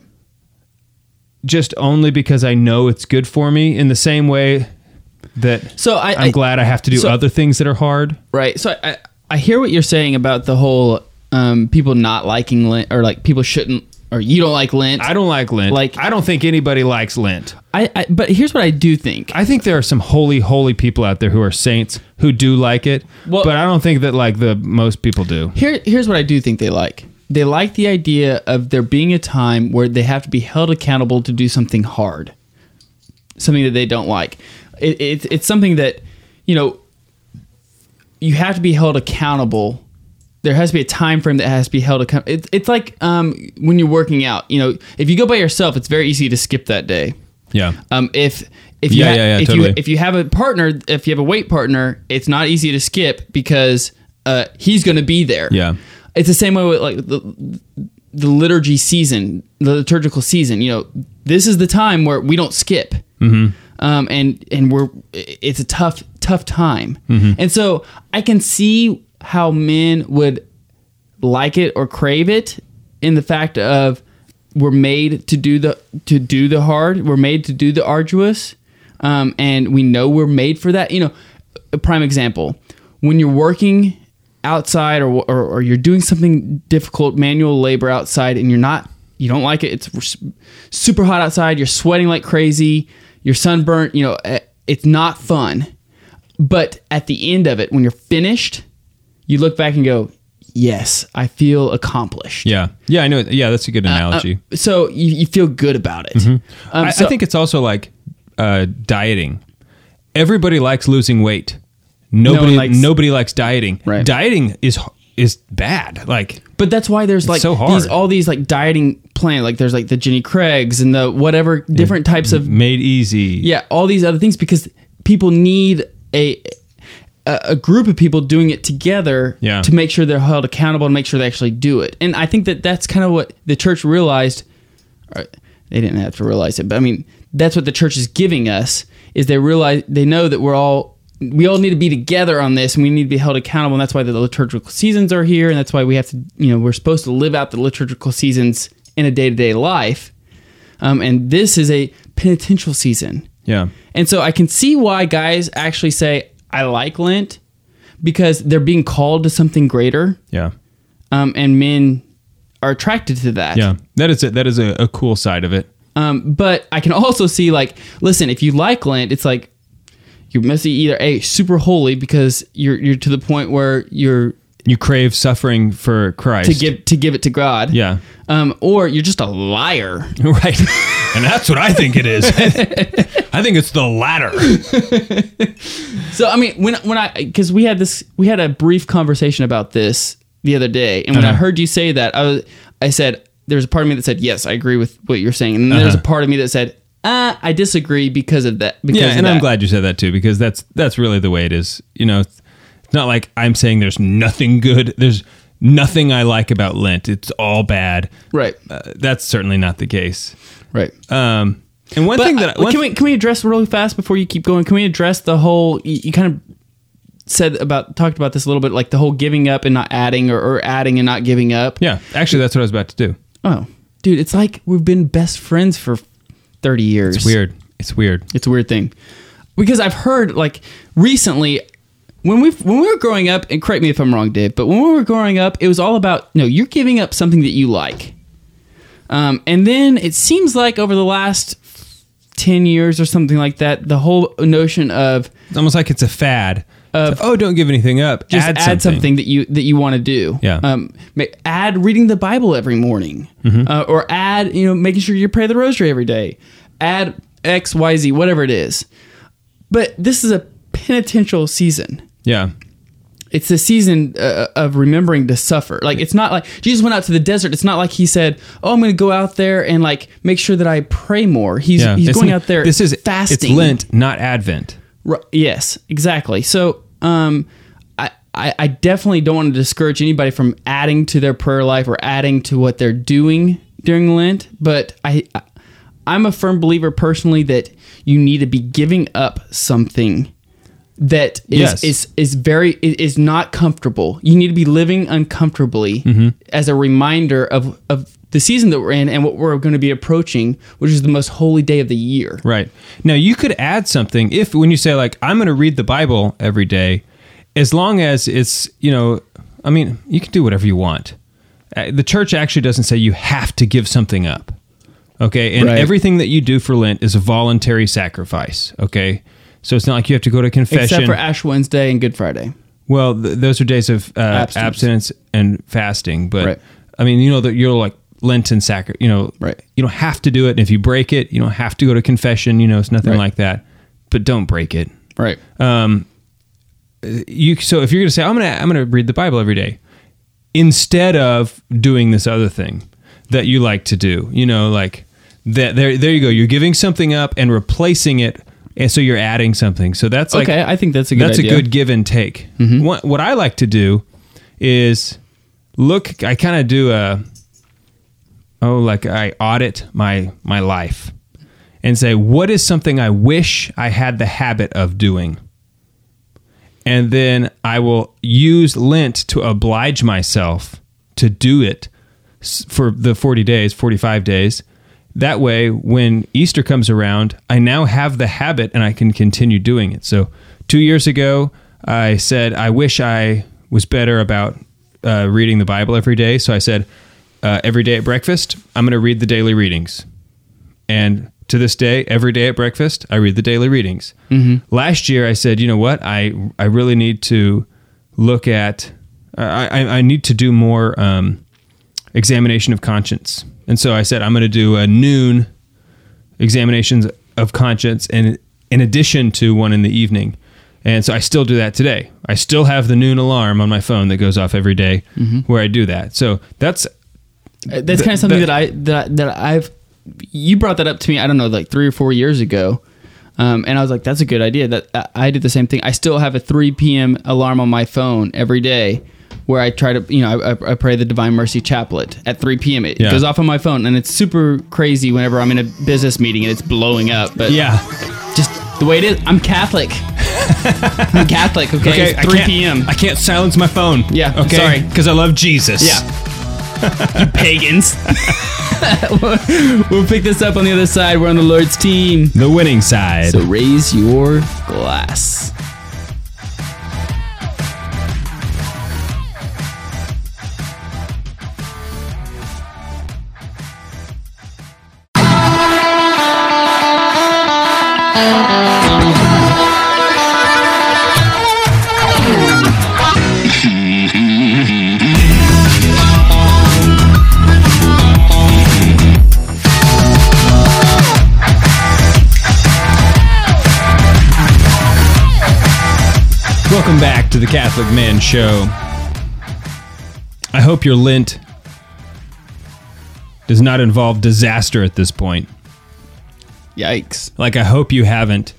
Speaker 3: just only because I know it's good for me, in the same way that
Speaker 2: So I,
Speaker 3: I'm
Speaker 2: I
Speaker 3: glad I have to do
Speaker 2: so-
Speaker 3: other things that are hard.
Speaker 2: right. So I, I hear what you're saying about the whole um, people not liking Lent, or like people shouldn't, or you don't like Lent.
Speaker 3: I don't like Lent.
Speaker 2: Like-
Speaker 3: I don't think anybody likes Lent.
Speaker 2: I, I but here's what I do think.
Speaker 3: I think there are some holy, holy people out there who are saints who do like it,
Speaker 2: Well-
Speaker 3: but I don't think that like the most people do.
Speaker 2: Here, here's what I do think they like. They like the idea of there being a time where they have to be held accountable to do something hard, something that they don't like. It, it, it's something that, you know, you have to be held accountable. There has to be a time frame that has to be held accountable. It, it's like um, when you're working out. You know, if you go by yourself, it's very easy to skip that day.
Speaker 3: Yeah.
Speaker 2: Um, if if you
Speaker 3: Yeah,
Speaker 2: ha-
Speaker 3: yeah, yeah,
Speaker 2: if
Speaker 3: totally.
Speaker 2: you if you have a partner, if you have a weight partner, it's not easy to skip because uh, he's going to be there.
Speaker 3: Yeah.
Speaker 2: It's the same way with like the the liturgy season, the liturgical season. You know, this is the time where we don't skip, mm-hmm. um, and and we're it's a tough tough time,
Speaker 3: Mm-hmm.
Speaker 2: and so I can see how men would like it or crave it in the fact of we're made to do the to do the hard, we're made to do the arduous, um, and we know we're made for that. You know, a prime example, when you're working outside or, or or you're doing something difficult, manual labor outside, and you're not you don't like it, it's super hot outside, you're sweating like crazy, you're sunburnt, you know, it's not fun. but at the end of it, when you're finished, you look back and go, yes, I feel accomplished.
Speaker 3: Yeah. Yeah, I know. Yeah, that's a good analogy.
Speaker 2: Uh, uh, so you, you feel good about it. Mm-hmm. Um,
Speaker 3: I,
Speaker 2: so,
Speaker 3: I think it's also like uh, dieting. Everybody likes losing weight. Nobody,
Speaker 2: No one likes-
Speaker 3: nobody likes dieting.
Speaker 2: Right.
Speaker 3: Dieting is is bad. Like,
Speaker 2: but that's why there's like
Speaker 3: so hard.
Speaker 2: these all these like dieting plans. Like there's like the Jenny Craig's and the whatever different types of
Speaker 3: made easy.
Speaker 2: yeah, all these other things because people need a a, a group of people doing it together
Speaker 3: Yeah.
Speaker 2: to make sure they're held accountable and make sure they actually do it. And I think that that's kind of what the church realized. Or they didn't have to realize it, but I mean that's what the church is giving us is they realize they know that we're all. We all need to be together on this and we need to be held accountable. And that's why the liturgical seasons are here. And that's why we have to, you know, we're supposed to live out the liturgical seasons in a day-to-day life. Um, and this is a penitential season.
Speaker 3: Yeah.
Speaker 2: And so I can see why guys actually say, I like Lent because they're being called to something greater.
Speaker 3: Yeah.
Speaker 2: Um, and men are attracted to that.
Speaker 3: Yeah. That is a, that is a, a cool side of it.
Speaker 2: Um, but I can also see like, listen, if you like Lent, it's like, you must be either a super holy because you're you're to the point where you're
Speaker 3: You crave suffering for Christ.
Speaker 2: to give to give it to God.
Speaker 3: Yeah.
Speaker 2: Um, or you're just a liar.
Speaker 3: Right. And that's what I think it is. I think it's the latter.
Speaker 2: So I mean, when when I because we had this we had a brief conversation about this the other day, and when
Speaker 3: Uh-huh.
Speaker 2: I heard you say that, I was I said there's a part of me that said yes, I agree with what you're saying, and then there's a
Speaker 3: Uh-huh.
Speaker 2: part of me that said uh, I disagree because of that. Because
Speaker 3: Yeah,
Speaker 2: of
Speaker 3: and I'm
Speaker 2: that.
Speaker 3: glad you said that too, because that's that's really the way it is. You know, it's not like I'm saying there's nothing good. There's nothing I like about Lent. It's all bad.
Speaker 2: Right,
Speaker 3: Uh, that's certainly not the case.
Speaker 2: right.
Speaker 3: Um, and one
Speaker 2: But
Speaker 3: thing that
Speaker 2: uh,
Speaker 3: one
Speaker 2: can we can we address really fast before you keep going? Can we address the whole? You, you kind of said about talked about this a little bit, like the whole giving up and not adding, or, or adding and not giving up.
Speaker 3: yeah, actually, that's what I was about to do.
Speaker 2: Oh, dude, it's like we've been best friends for thirty years.
Speaker 3: It's weird. It's weird.
Speaker 2: It's a weird thing because I've heard like recently when we when we were growing up, and correct me if I'm wrong, Dave, but when we were growing up, it was all about no, you're giving up something that you like, um, and then it seems like over the last ten years or something like that, the whole notion of
Speaker 3: It's almost like it's a fad.
Speaker 2: Of-
Speaker 3: So, oh, don't give anything up.
Speaker 2: just
Speaker 3: add,
Speaker 2: add, something. that you that you want to do.
Speaker 3: Yeah.
Speaker 2: Um, ma- add reading the Bible every morning, uh, or add you know making sure you pray the Rosary every day. Add X, Y, Z, whatever it is. But this is a penitential season.
Speaker 3: Yeah.
Speaker 2: It's the season uh, of remembering to suffer. Like it's not like Jesus went out to the desert. It's not like he said, "Oh, I'm going to go out there and like make sure that I pray more." He's
Speaker 3: Yeah.
Speaker 2: he's
Speaker 3: It's
Speaker 2: going
Speaker 3: not-
Speaker 2: out there.
Speaker 3: This is
Speaker 2: fasting.
Speaker 3: It's Lent, not Advent.
Speaker 2: Ru- Yes, exactly. So, um, I, I, I definitely don't want to discourage anybody from adding to their prayer life or adding to what they're doing during Lent. But I, I I'm a firm believer personally that you need to be giving up something that is
Speaker 3: Yes.
Speaker 2: is is very is not comfortable. You need to be living uncomfortably
Speaker 3: Mm-hmm.
Speaker 2: as a reminder of of the season that we're in and what we're going to be approaching, which is the most holy day of the year.
Speaker 3: Right. Now, you could add something if, when you say, like, I'm going to read the Bible every day, as long as it's, you know, I mean, you can do whatever you want. Uh, The church actually doesn't say you have to give something up. Okay. And
Speaker 2: Right.
Speaker 3: everything that you do for Lent is a voluntary sacrifice. Okay. So it's not like you have to go to confession.
Speaker 2: Except for Ash Wednesday and Good Friday.
Speaker 3: Well, th- those are days of uh,
Speaker 2: Abstinence.
Speaker 3: abstinence and fasting. But
Speaker 2: Right.
Speaker 3: I mean, you know that you're like Lenten sacri. You know,
Speaker 2: Right.
Speaker 3: You don't have to do it. And if you break it, you don't have to go to confession. You know, it's nothing
Speaker 2: Right.
Speaker 3: like that. But don't break it.
Speaker 2: Right.
Speaker 3: You so if you're going to say I'm going to I'm going to read the Bible every day instead of doing this other thing that you like to do. You know, like that. There, there you go. You're giving something up and replacing it. And so you're adding something. So that's like,
Speaker 2: Okay, I think that's a good
Speaker 3: that's
Speaker 2: idea.
Speaker 3: a good give and take. What, what I like to do is look, I kind of do a, oh, like I audit my, my life and say, what is something I wish I had the habit of doing? And then I will use Lent to oblige myself to do it s- for the forty days, forty-five days. That way, when Easter comes around, I now have the habit and I can continue doing it. So two years ago, I said, I wish I was better about uh, reading the Bible every day. So I said, uh, every day at breakfast, I'm going to read the daily readings. And to this day, every day at breakfast, I read the daily readings. Mm-hmm. Last year, I said, you know what? I, I really need to look at, I, I, I need to do more um, examination of conscience. And so I said, I'm going to do a noon examinations of conscience and in addition to one in the evening. And so I still do that today. I still have the noon alarm on my phone that goes off every day mm-hmm. where I do that. So that's
Speaker 2: that's th- kind of something th- that I that that I've you brought that up to me. I don't know, like three or four years ago, um, and I was like, that's a good idea. That I, I did the same thing. I still have a three p.m. alarm on my phone every day, where I try to, you know, I, I pray the Divine Mercy Chaplet at three p.m. It yeah. goes off on my phone, and it's super crazy whenever I'm in a business meeting and it's blowing up. But
Speaker 3: yeah,
Speaker 2: just the way it is. I'm Catholic. I'm Catholic. Okay, okay it's three p.m.
Speaker 3: I can't silence my phone.
Speaker 2: Yeah,
Speaker 3: okay,
Speaker 2: sorry,
Speaker 3: because I love Jesus.
Speaker 2: Yeah, you pagans. We'll pick this up on the other side. We're on the Lord's team,
Speaker 3: the winning side.
Speaker 2: So raise your glass.
Speaker 3: Welcome back to the Catholic Man Show. I hope your Lent does not involve disaster at this point.
Speaker 2: Yikes.
Speaker 3: Like, I hope you haven't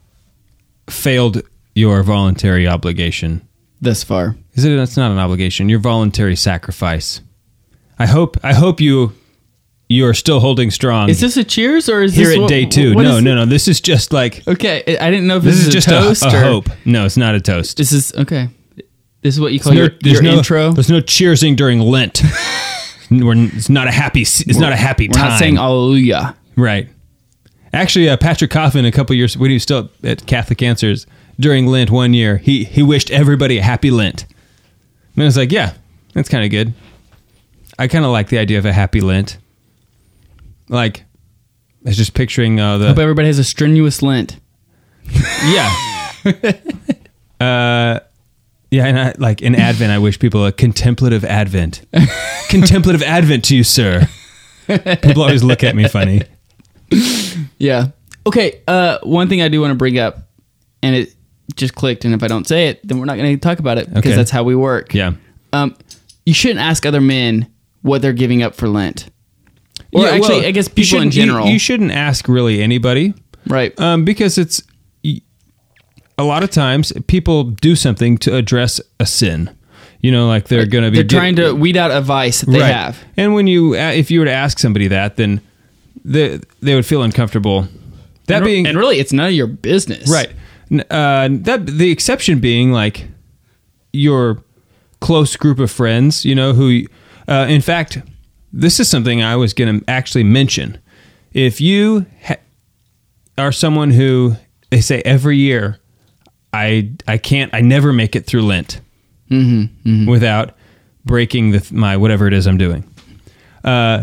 Speaker 3: failed your voluntary obligation.
Speaker 2: Thus far.
Speaker 3: Is it? That's not an obligation. Your voluntary sacrifice. I hope I hope you you are still holding strong.
Speaker 2: Is this a cheers or is
Speaker 3: here
Speaker 2: this
Speaker 3: at
Speaker 2: what,
Speaker 3: day two?
Speaker 2: What
Speaker 3: no,
Speaker 2: is
Speaker 3: no, no. This is just like
Speaker 2: okay. I didn't know if
Speaker 3: this,
Speaker 2: this,
Speaker 3: is,
Speaker 2: is
Speaker 3: just
Speaker 2: a toast
Speaker 3: a, a
Speaker 2: or
Speaker 3: hope. No, it's not a toast.
Speaker 2: This is okay. This is what you call
Speaker 3: no,
Speaker 2: your, your
Speaker 3: no,
Speaker 2: intro.
Speaker 3: There's no cheersing during Lent. We're, it's not a happy. It's we're, not a happy
Speaker 2: we're
Speaker 3: time.
Speaker 2: We're not saying Alleluia.
Speaker 3: Right. Actually, uh, Patrick Coffin, a couple years when he was still at Catholic Answers during Lent one year, he he wished everybody a happy Lent. And I was like, yeah, that's kind of good. I kind of like the idea of a happy Lent. Like, I was just picturing uh, the.
Speaker 2: Hope everybody has a strenuous Lent.
Speaker 3: Yeah. uh, yeah, and I, like in Advent, I wish people a contemplative Advent. Contemplative Advent to you, sir. People always look at me funny.
Speaker 2: Yeah. Okay. Uh, one thing I do want to bring up, and it just clicked, and if I don't say it, then we're not going to talk about it because
Speaker 3: okay.
Speaker 2: that's how we work.
Speaker 3: Yeah.
Speaker 2: Um, you shouldn't ask other men what they're giving up for Lent. Or
Speaker 3: yeah,
Speaker 2: actually,
Speaker 3: well,
Speaker 2: I guess people in general.
Speaker 3: You, you shouldn't ask really anybody.
Speaker 2: Right.
Speaker 3: Um, because it's a lot of times people do something to address a sin. You know, like they're going to be...
Speaker 2: They're trying to weed out a vice that they
Speaker 3: right.
Speaker 2: have.
Speaker 3: And when you, if you were to ask somebody that, then they, they would feel uncomfortable. That
Speaker 2: and,
Speaker 3: being...
Speaker 2: And really, it's none of your business.
Speaker 3: Right. Uh, that the exception being like your close group of friends, you know, who... Uh, in fact, this is something I was going to actually mention. If you ha- are someone who, they say every year, I I can't, I never make it through Lent mm-hmm, mm-hmm. without breaking the, my whatever it is I'm doing. Uh,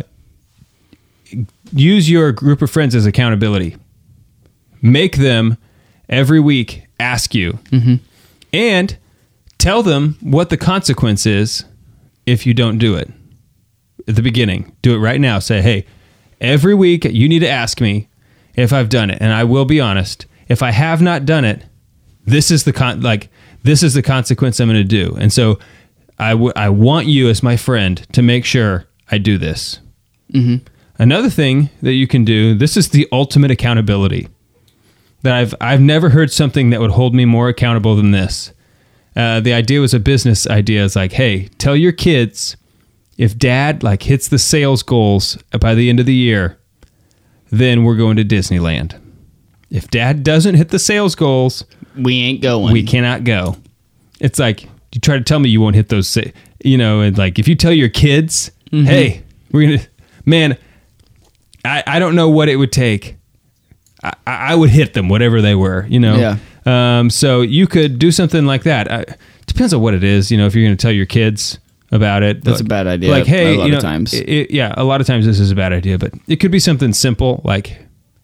Speaker 3: use your group of friends as accountability. Make them every week ask you mm-hmm. and tell them what the consequence is if you don't do it. At the beginning, do it right now. Say, hey, every week you need to ask me if I've done it, and I will be honest. If I have not done it, this is the con- like this is the consequence I'm going to do. And so, I, w- I want you as my friend to make sure I do this. Mm-hmm. Another thing that you can do. This is the ultimate accountability. That I've I've never heard something that would hold me more accountable than this. Uh, the idea was a business idea. It's like, hey, tell your kids. If dad like hits the sales goals by the end of the year, then we're going to Disneyland. If dad doesn't hit the sales goals,
Speaker 2: we ain't going.
Speaker 3: We cannot go. It's like, you try to tell me you won't hit those, you know, and like if you tell your kids, mm-hmm. hey, we're going to, man, I, I don't know what it would take. I, I would hit them, whatever they were, you know?
Speaker 2: Yeah.
Speaker 3: Um, so you could do something like that. I, depends on what it is, you know, if you're going to tell your kids about it.
Speaker 2: That's
Speaker 3: like,
Speaker 2: a bad idea.
Speaker 3: Like, hey,
Speaker 2: a lot
Speaker 3: you know,
Speaker 2: of times.
Speaker 3: It, it, yeah, a lot of times this is a bad idea, but it could be something simple like,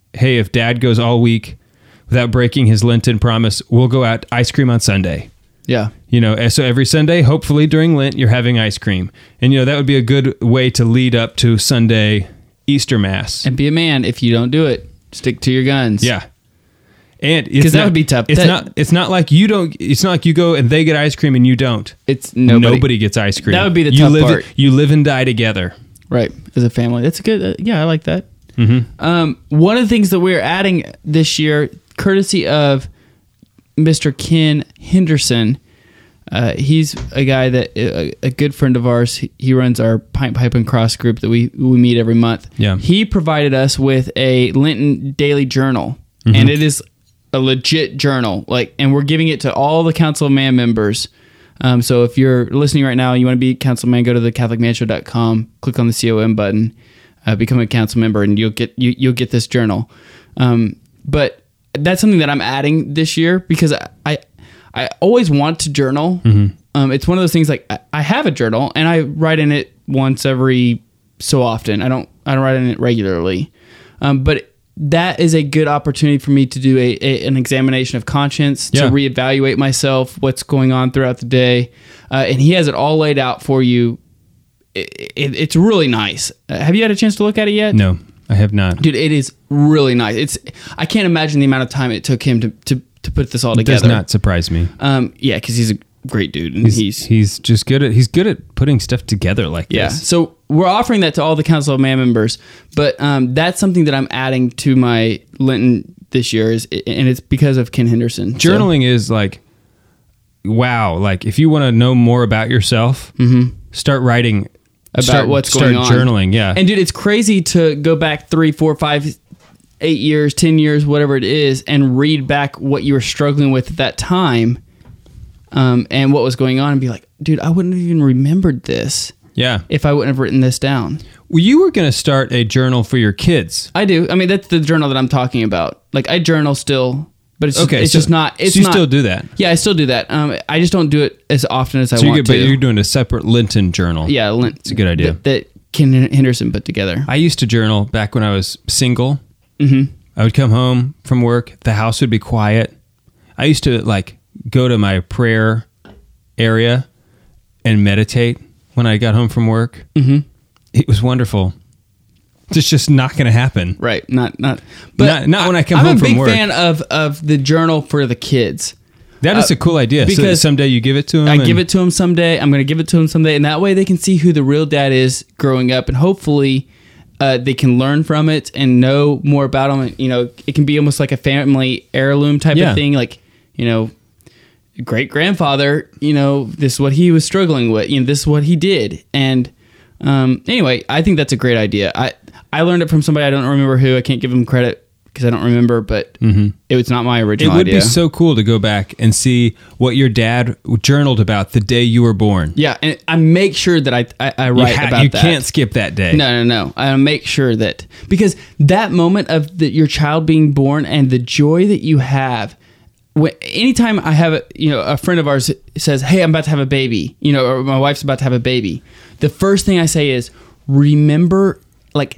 Speaker 3: hey, if Dad goes all week without breaking his Lenten promise, we'll go out ice cream on Sunday.
Speaker 2: Yeah.
Speaker 3: You know, so every Sunday, hopefully during Lent, you're having ice cream. And, you know, that would be a good way to lead up to Sunday Easter Mass.
Speaker 2: And be a man. If you don't do it, stick to your guns.
Speaker 3: Yeah. And
Speaker 2: because that would be tough.
Speaker 3: It's
Speaker 2: that,
Speaker 3: not. It's not like you don't. It's not like you go and they get ice cream and you don't.
Speaker 2: It's nobody.
Speaker 3: Nobody gets ice cream.
Speaker 2: That would be the
Speaker 3: you
Speaker 2: tough
Speaker 3: live,
Speaker 2: part.
Speaker 3: You live and die together.
Speaker 2: Right. As a family. That's a good. Uh, yeah, I like that.
Speaker 3: Mm-hmm.
Speaker 2: Um, one of the things that we're adding this year, courtesy of Mister Ken Henderson. Uh, he's a guy that a, a good friend of ours. He, he runs our Pint Pipe and Cross group that we we meet every month.
Speaker 3: Yeah.
Speaker 2: He provided us with a Lenten daily journal, mm-hmm. and it is a legit journal. Like, and we're giving it to all the Council of Man members. Um, so if you're listening right now and you want to be a council man, go to the catholic man show dot com, click on the C O M button, uh, become a council member, and you'll get you, you'll get this journal. Um, but that's something that I'm adding this year because I. I I always want to journal. Mm-hmm. Um, it's one of those things like I, I have a journal and I write in it once every so often. I don't I don't write in it regularly, um, but that is a good opportunity for me to do a, a an examination of conscience,
Speaker 3: yeah.
Speaker 2: to reevaluate myself, what's going on throughout the day, uh, and he has it all laid out for you. It, it, it's really nice. Uh, have you had a chance to look at it yet?
Speaker 3: No, I have not,
Speaker 2: dude. It is really nice. It's I can't imagine the amount of time it took him to to. to put this all together.
Speaker 3: It does not surprise me.
Speaker 2: Um, yeah, because he's a great dude, and
Speaker 3: he's,
Speaker 2: he's
Speaker 3: he's just good at he's good at putting stuff together like
Speaker 2: yeah.
Speaker 3: this.
Speaker 2: So we're offering that to all the Council of Man members, but um, that's something that I'm adding to my Lenten this year, is, and it's because of Ken Henderson.
Speaker 3: Journaling
Speaker 2: so.
Speaker 3: is like, wow. Like if you want to know more about yourself,
Speaker 2: mm-hmm.
Speaker 3: start writing
Speaker 2: about
Speaker 3: start,
Speaker 2: what's
Speaker 3: start
Speaker 2: going on.
Speaker 3: Journaling, yeah.
Speaker 2: And dude, it's crazy to go back three, four, five. eight years, ten years, whatever it is, and read back what you were struggling with at that time, um, and what was going on, and be like, dude, I wouldn't have even remembered this
Speaker 3: Yeah.
Speaker 2: if I wouldn't have written this down.
Speaker 3: Well, you were going to start a journal for your kids.
Speaker 2: I do. I mean, that's the journal that I'm talking about. Like, I journal still, but it's
Speaker 3: Okay,
Speaker 2: it's
Speaker 3: so-
Speaker 2: just not. It's
Speaker 3: so you
Speaker 2: not,
Speaker 3: still do that?
Speaker 2: Yeah, I still do that. Um, I just don't do it as often as I
Speaker 3: So you
Speaker 2: want
Speaker 3: get, but
Speaker 2: to.
Speaker 3: you're doing a separate Lenten journal.
Speaker 2: yeah, Lent,
Speaker 3: It's a good idea.
Speaker 2: That, that Ken Henderson put together.
Speaker 3: I used to journal back when I was single.
Speaker 2: Mm-hmm.
Speaker 3: I would come home from work. The house would be quiet. I used to like go to my prayer area and meditate when I got home from work.
Speaker 2: Mm-hmm.
Speaker 3: It was wonderful. It's just not going to happen.
Speaker 2: Right. Not not. But
Speaker 3: Not- not when I come
Speaker 2: I'm
Speaker 3: home
Speaker 2: a
Speaker 3: from
Speaker 2: big
Speaker 3: work.
Speaker 2: fan of of the journal for the kids.
Speaker 3: That is
Speaker 2: Uh,
Speaker 3: a cool idea. So
Speaker 2: because
Speaker 3: someday you give it to them.
Speaker 2: I give it to them someday. I'm going to give it to them someday, and that way they can see who the real dad is growing up, and hopefully uh, they can learn from it and know more about him. And, you know, it can be almost like a family heirloom type
Speaker 3: Yeah.
Speaker 2: of thing. Like, you know, great grandfather, you know, this is what he was struggling with. You know, this is what he did. And um, anyway, I think that's a great idea. I I learned it from somebody. I don't remember who. I can't give him credit because I don't remember, but
Speaker 3: Mm-hmm.
Speaker 2: it was not my
Speaker 3: It
Speaker 2: original
Speaker 3: would
Speaker 2: idea.
Speaker 3: be so cool to go back and see what your dad journaled about the day you were born.
Speaker 2: Yeah, and I make sure that I I, I write
Speaker 3: you ha-
Speaker 2: about
Speaker 3: you
Speaker 2: that.
Speaker 3: can't skip that day.
Speaker 2: No, no, no. I make sure that because that moment of the, your child being born and the joy that you have. When, anytime I have a, you know, a friend of ours says, "Hey, I'm about to have a baby," you know, or my wife's about to have a baby, the first thing I say is, remember, like,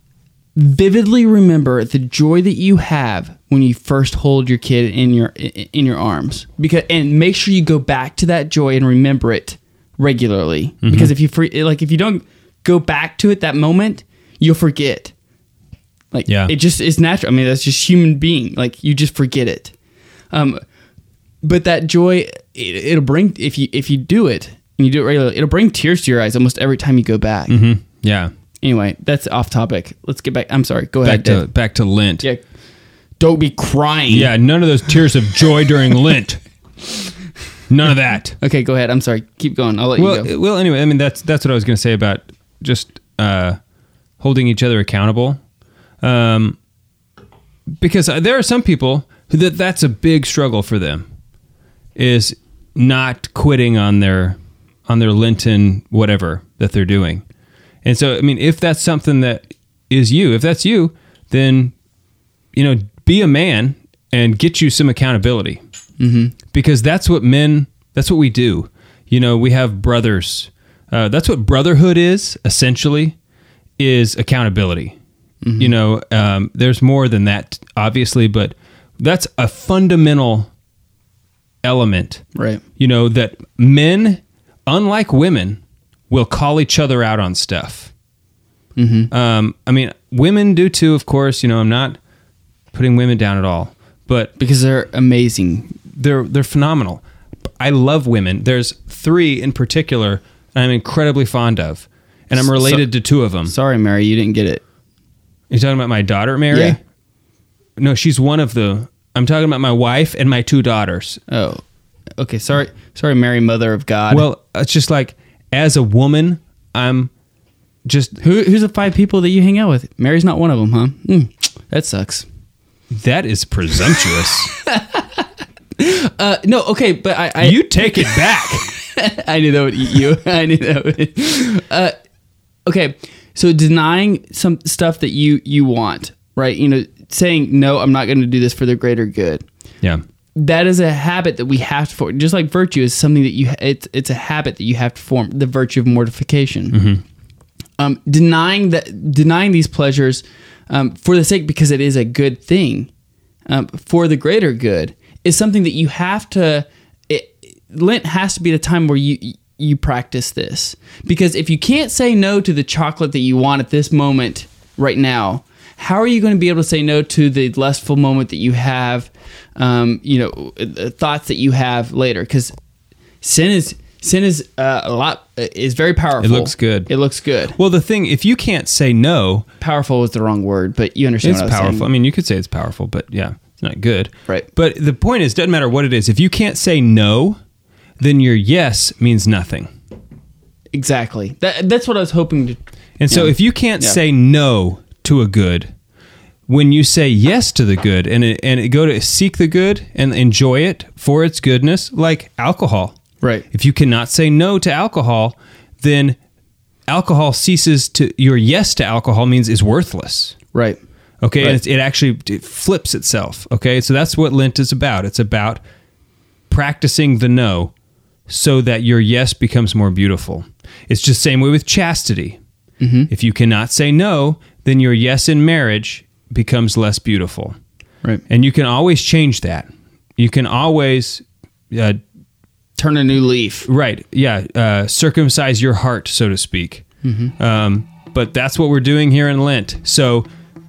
Speaker 2: vividly remember the joy that you have when you first hold your kid in your in your arms, because and make sure you go back to that joy and remember it regularly. Mm-hmm. Because if you free, like if you don't go back to it that moment, you'll forget. Like
Speaker 3: Yeah.
Speaker 2: it just is natural. I mean, that's just human being. Like you just forget it. Um, but that joy, it, it'll bring if you if you do it and you do it regularly, it'll bring tears to your eyes almost every time you go back.
Speaker 3: Mm-hmm. Yeah.
Speaker 2: Anyway, that's off topic. Let's get back. I'm sorry. Go ahead.
Speaker 3: Back to
Speaker 2: Dave.
Speaker 3: back to Lent.
Speaker 2: Yeah. Don't be crying.
Speaker 3: Yeah, none of those tears of joy during Lent. None of that.
Speaker 2: Okay, go ahead. I'm sorry. Keep going. I'll let
Speaker 3: Well,
Speaker 2: you go.
Speaker 3: well. Anyway, I mean that's that's what I was going to say about just uh, holding each other accountable, um, because there are some people who that that's a big struggle for them, is not quitting on their on their Lenten whatever that they're doing, and so I mean if that's something that is you, if that's you, then you know be a man and get you some accountability. Mm-hmm. Because that's what men, that's what we do. You know, we have brothers. Uh, that's what brotherhood is, essentially, is accountability. Mm-hmm. You know, um, there's more than that, obviously, but that's a fundamental element.
Speaker 2: Right.
Speaker 3: You know, that men, unlike women, will call each other out on stuff. Mm-hmm. Um, I mean, women do too, of course. You know, I'm not putting women down at all, but
Speaker 2: because they're amazing.
Speaker 3: They're they're phenomenal. I love women. There's three in particular that I'm incredibly fond of, and I'm related so, to two of them.
Speaker 2: Sorry, Mary, you didn't get it.
Speaker 3: You're talking about my daughter, Mary?
Speaker 2: Yeah.
Speaker 3: No, she's one of the... I'm talking about my wife and my two daughters.
Speaker 2: Oh, okay. Sorry, sorry, Mary, Mother of God.
Speaker 3: Well, it's just like, as a woman, I'm just...
Speaker 2: Who, who's the five people that you hang out with? Mary's not one of them, huh? Mm, that sucks.
Speaker 3: That is presumptuous.
Speaker 2: uh, no, okay, but I... I
Speaker 3: you take it back.
Speaker 2: I knew that would eat you. I knew that would... Uh, okay, so denying some stuff that you, you want, right? You know, saying, no, I'm not going to do this for the greater good.
Speaker 3: Yeah.
Speaker 2: That is a habit that we have to form. Just like virtue is something that you, it's it's a habit that you have to form, the virtue of mortification. Mm-hmm. Um, denying that, denying these pleasures um, for the sake, because it is a good thing, um, for the greater good, is something that you have to, it, Lent has to be the time where you, you practice this. Because if you can't say no to the chocolate that you want at this moment right now, how are you going to be able to say no to the lustful moment that you have, um, you know, thoughts that you have later? Because sin is sin is uh, a lot is very powerful.
Speaker 3: It looks good.
Speaker 2: It looks good.
Speaker 3: Well, the thing, if you can't say no,
Speaker 2: powerful is the wrong word, but you understand.
Speaker 3: It's
Speaker 2: what I was
Speaker 3: powerful.
Speaker 2: saying.
Speaker 3: I mean, you could say it's powerful, but yeah, it's not good.
Speaker 2: Right.
Speaker 3: But the point is, doesn't matter what it is. If you can't say no, then your yes means nothing.
Speaker 2: Exactly. That that's what I was hoping to.
Speaker 3: And so,
Speaker 2: yeah.
Speaker 3: if you can't
Speaker 2: yeah.
Speaker 3: say no to a good, when you say yes to the good and it, and it go to seek the good and enjoy it for its goodness, like alcohol.
Speaker 2: Right.
Speaker 3: If you cannot say no to alcohol, then alcohol ceases to, your yes to alcohol means is worthless.
Speaker 2: Right.
Speaker 3: Okay.
Speaker 2: Right.
Speaker 3: And it's, it actually it flips itself. Okay. So that's what Lent is about. It's about practicing the no so that your yes becomes more beautiful. It's just the same way with chastity. Mm-hmm. If you cannot say no, then your yes in marriage becomes less beautiful.
Speaker 2: Right.
Speaker 3: And you can always change that. You can always uh,
Speaker 2: turn a new leaf.
Speaker 3: Right. Yeah. Uh, circumcise your heart, so to speak. Mm-hmm. Um, but that's what we're doing here in Lent. So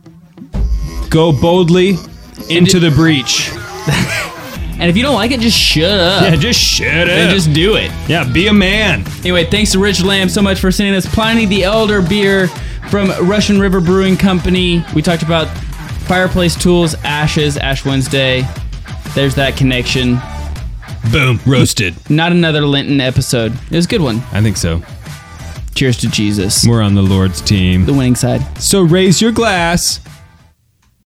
Speaker 3: go boldly into the breach.
Speaker 2: And if you don't like it, just shut up.
Speaker 3: Yeah, just shut up.
Speaker 2: And just do it.
Speaker 3: Yeah, be a man.
Speaker 2: Anyway, thanks to Rich Lamb so much for sending us Pliny the Elder beer from Russian River Brewing Company. We talked about fireplace tools, ashes, Ash Wednesday. There's that connection.
Speaker 3: Boom, roasted.
Speaker 2: Not another Lenten episode. It was a good one.
Speaker 3: I think so.
Speaker 2: Cheers to Jesus.
Speaker 3: We're on the Lord's team.
Speaker 2: The winning side.
Speaker 3: So raise your glass.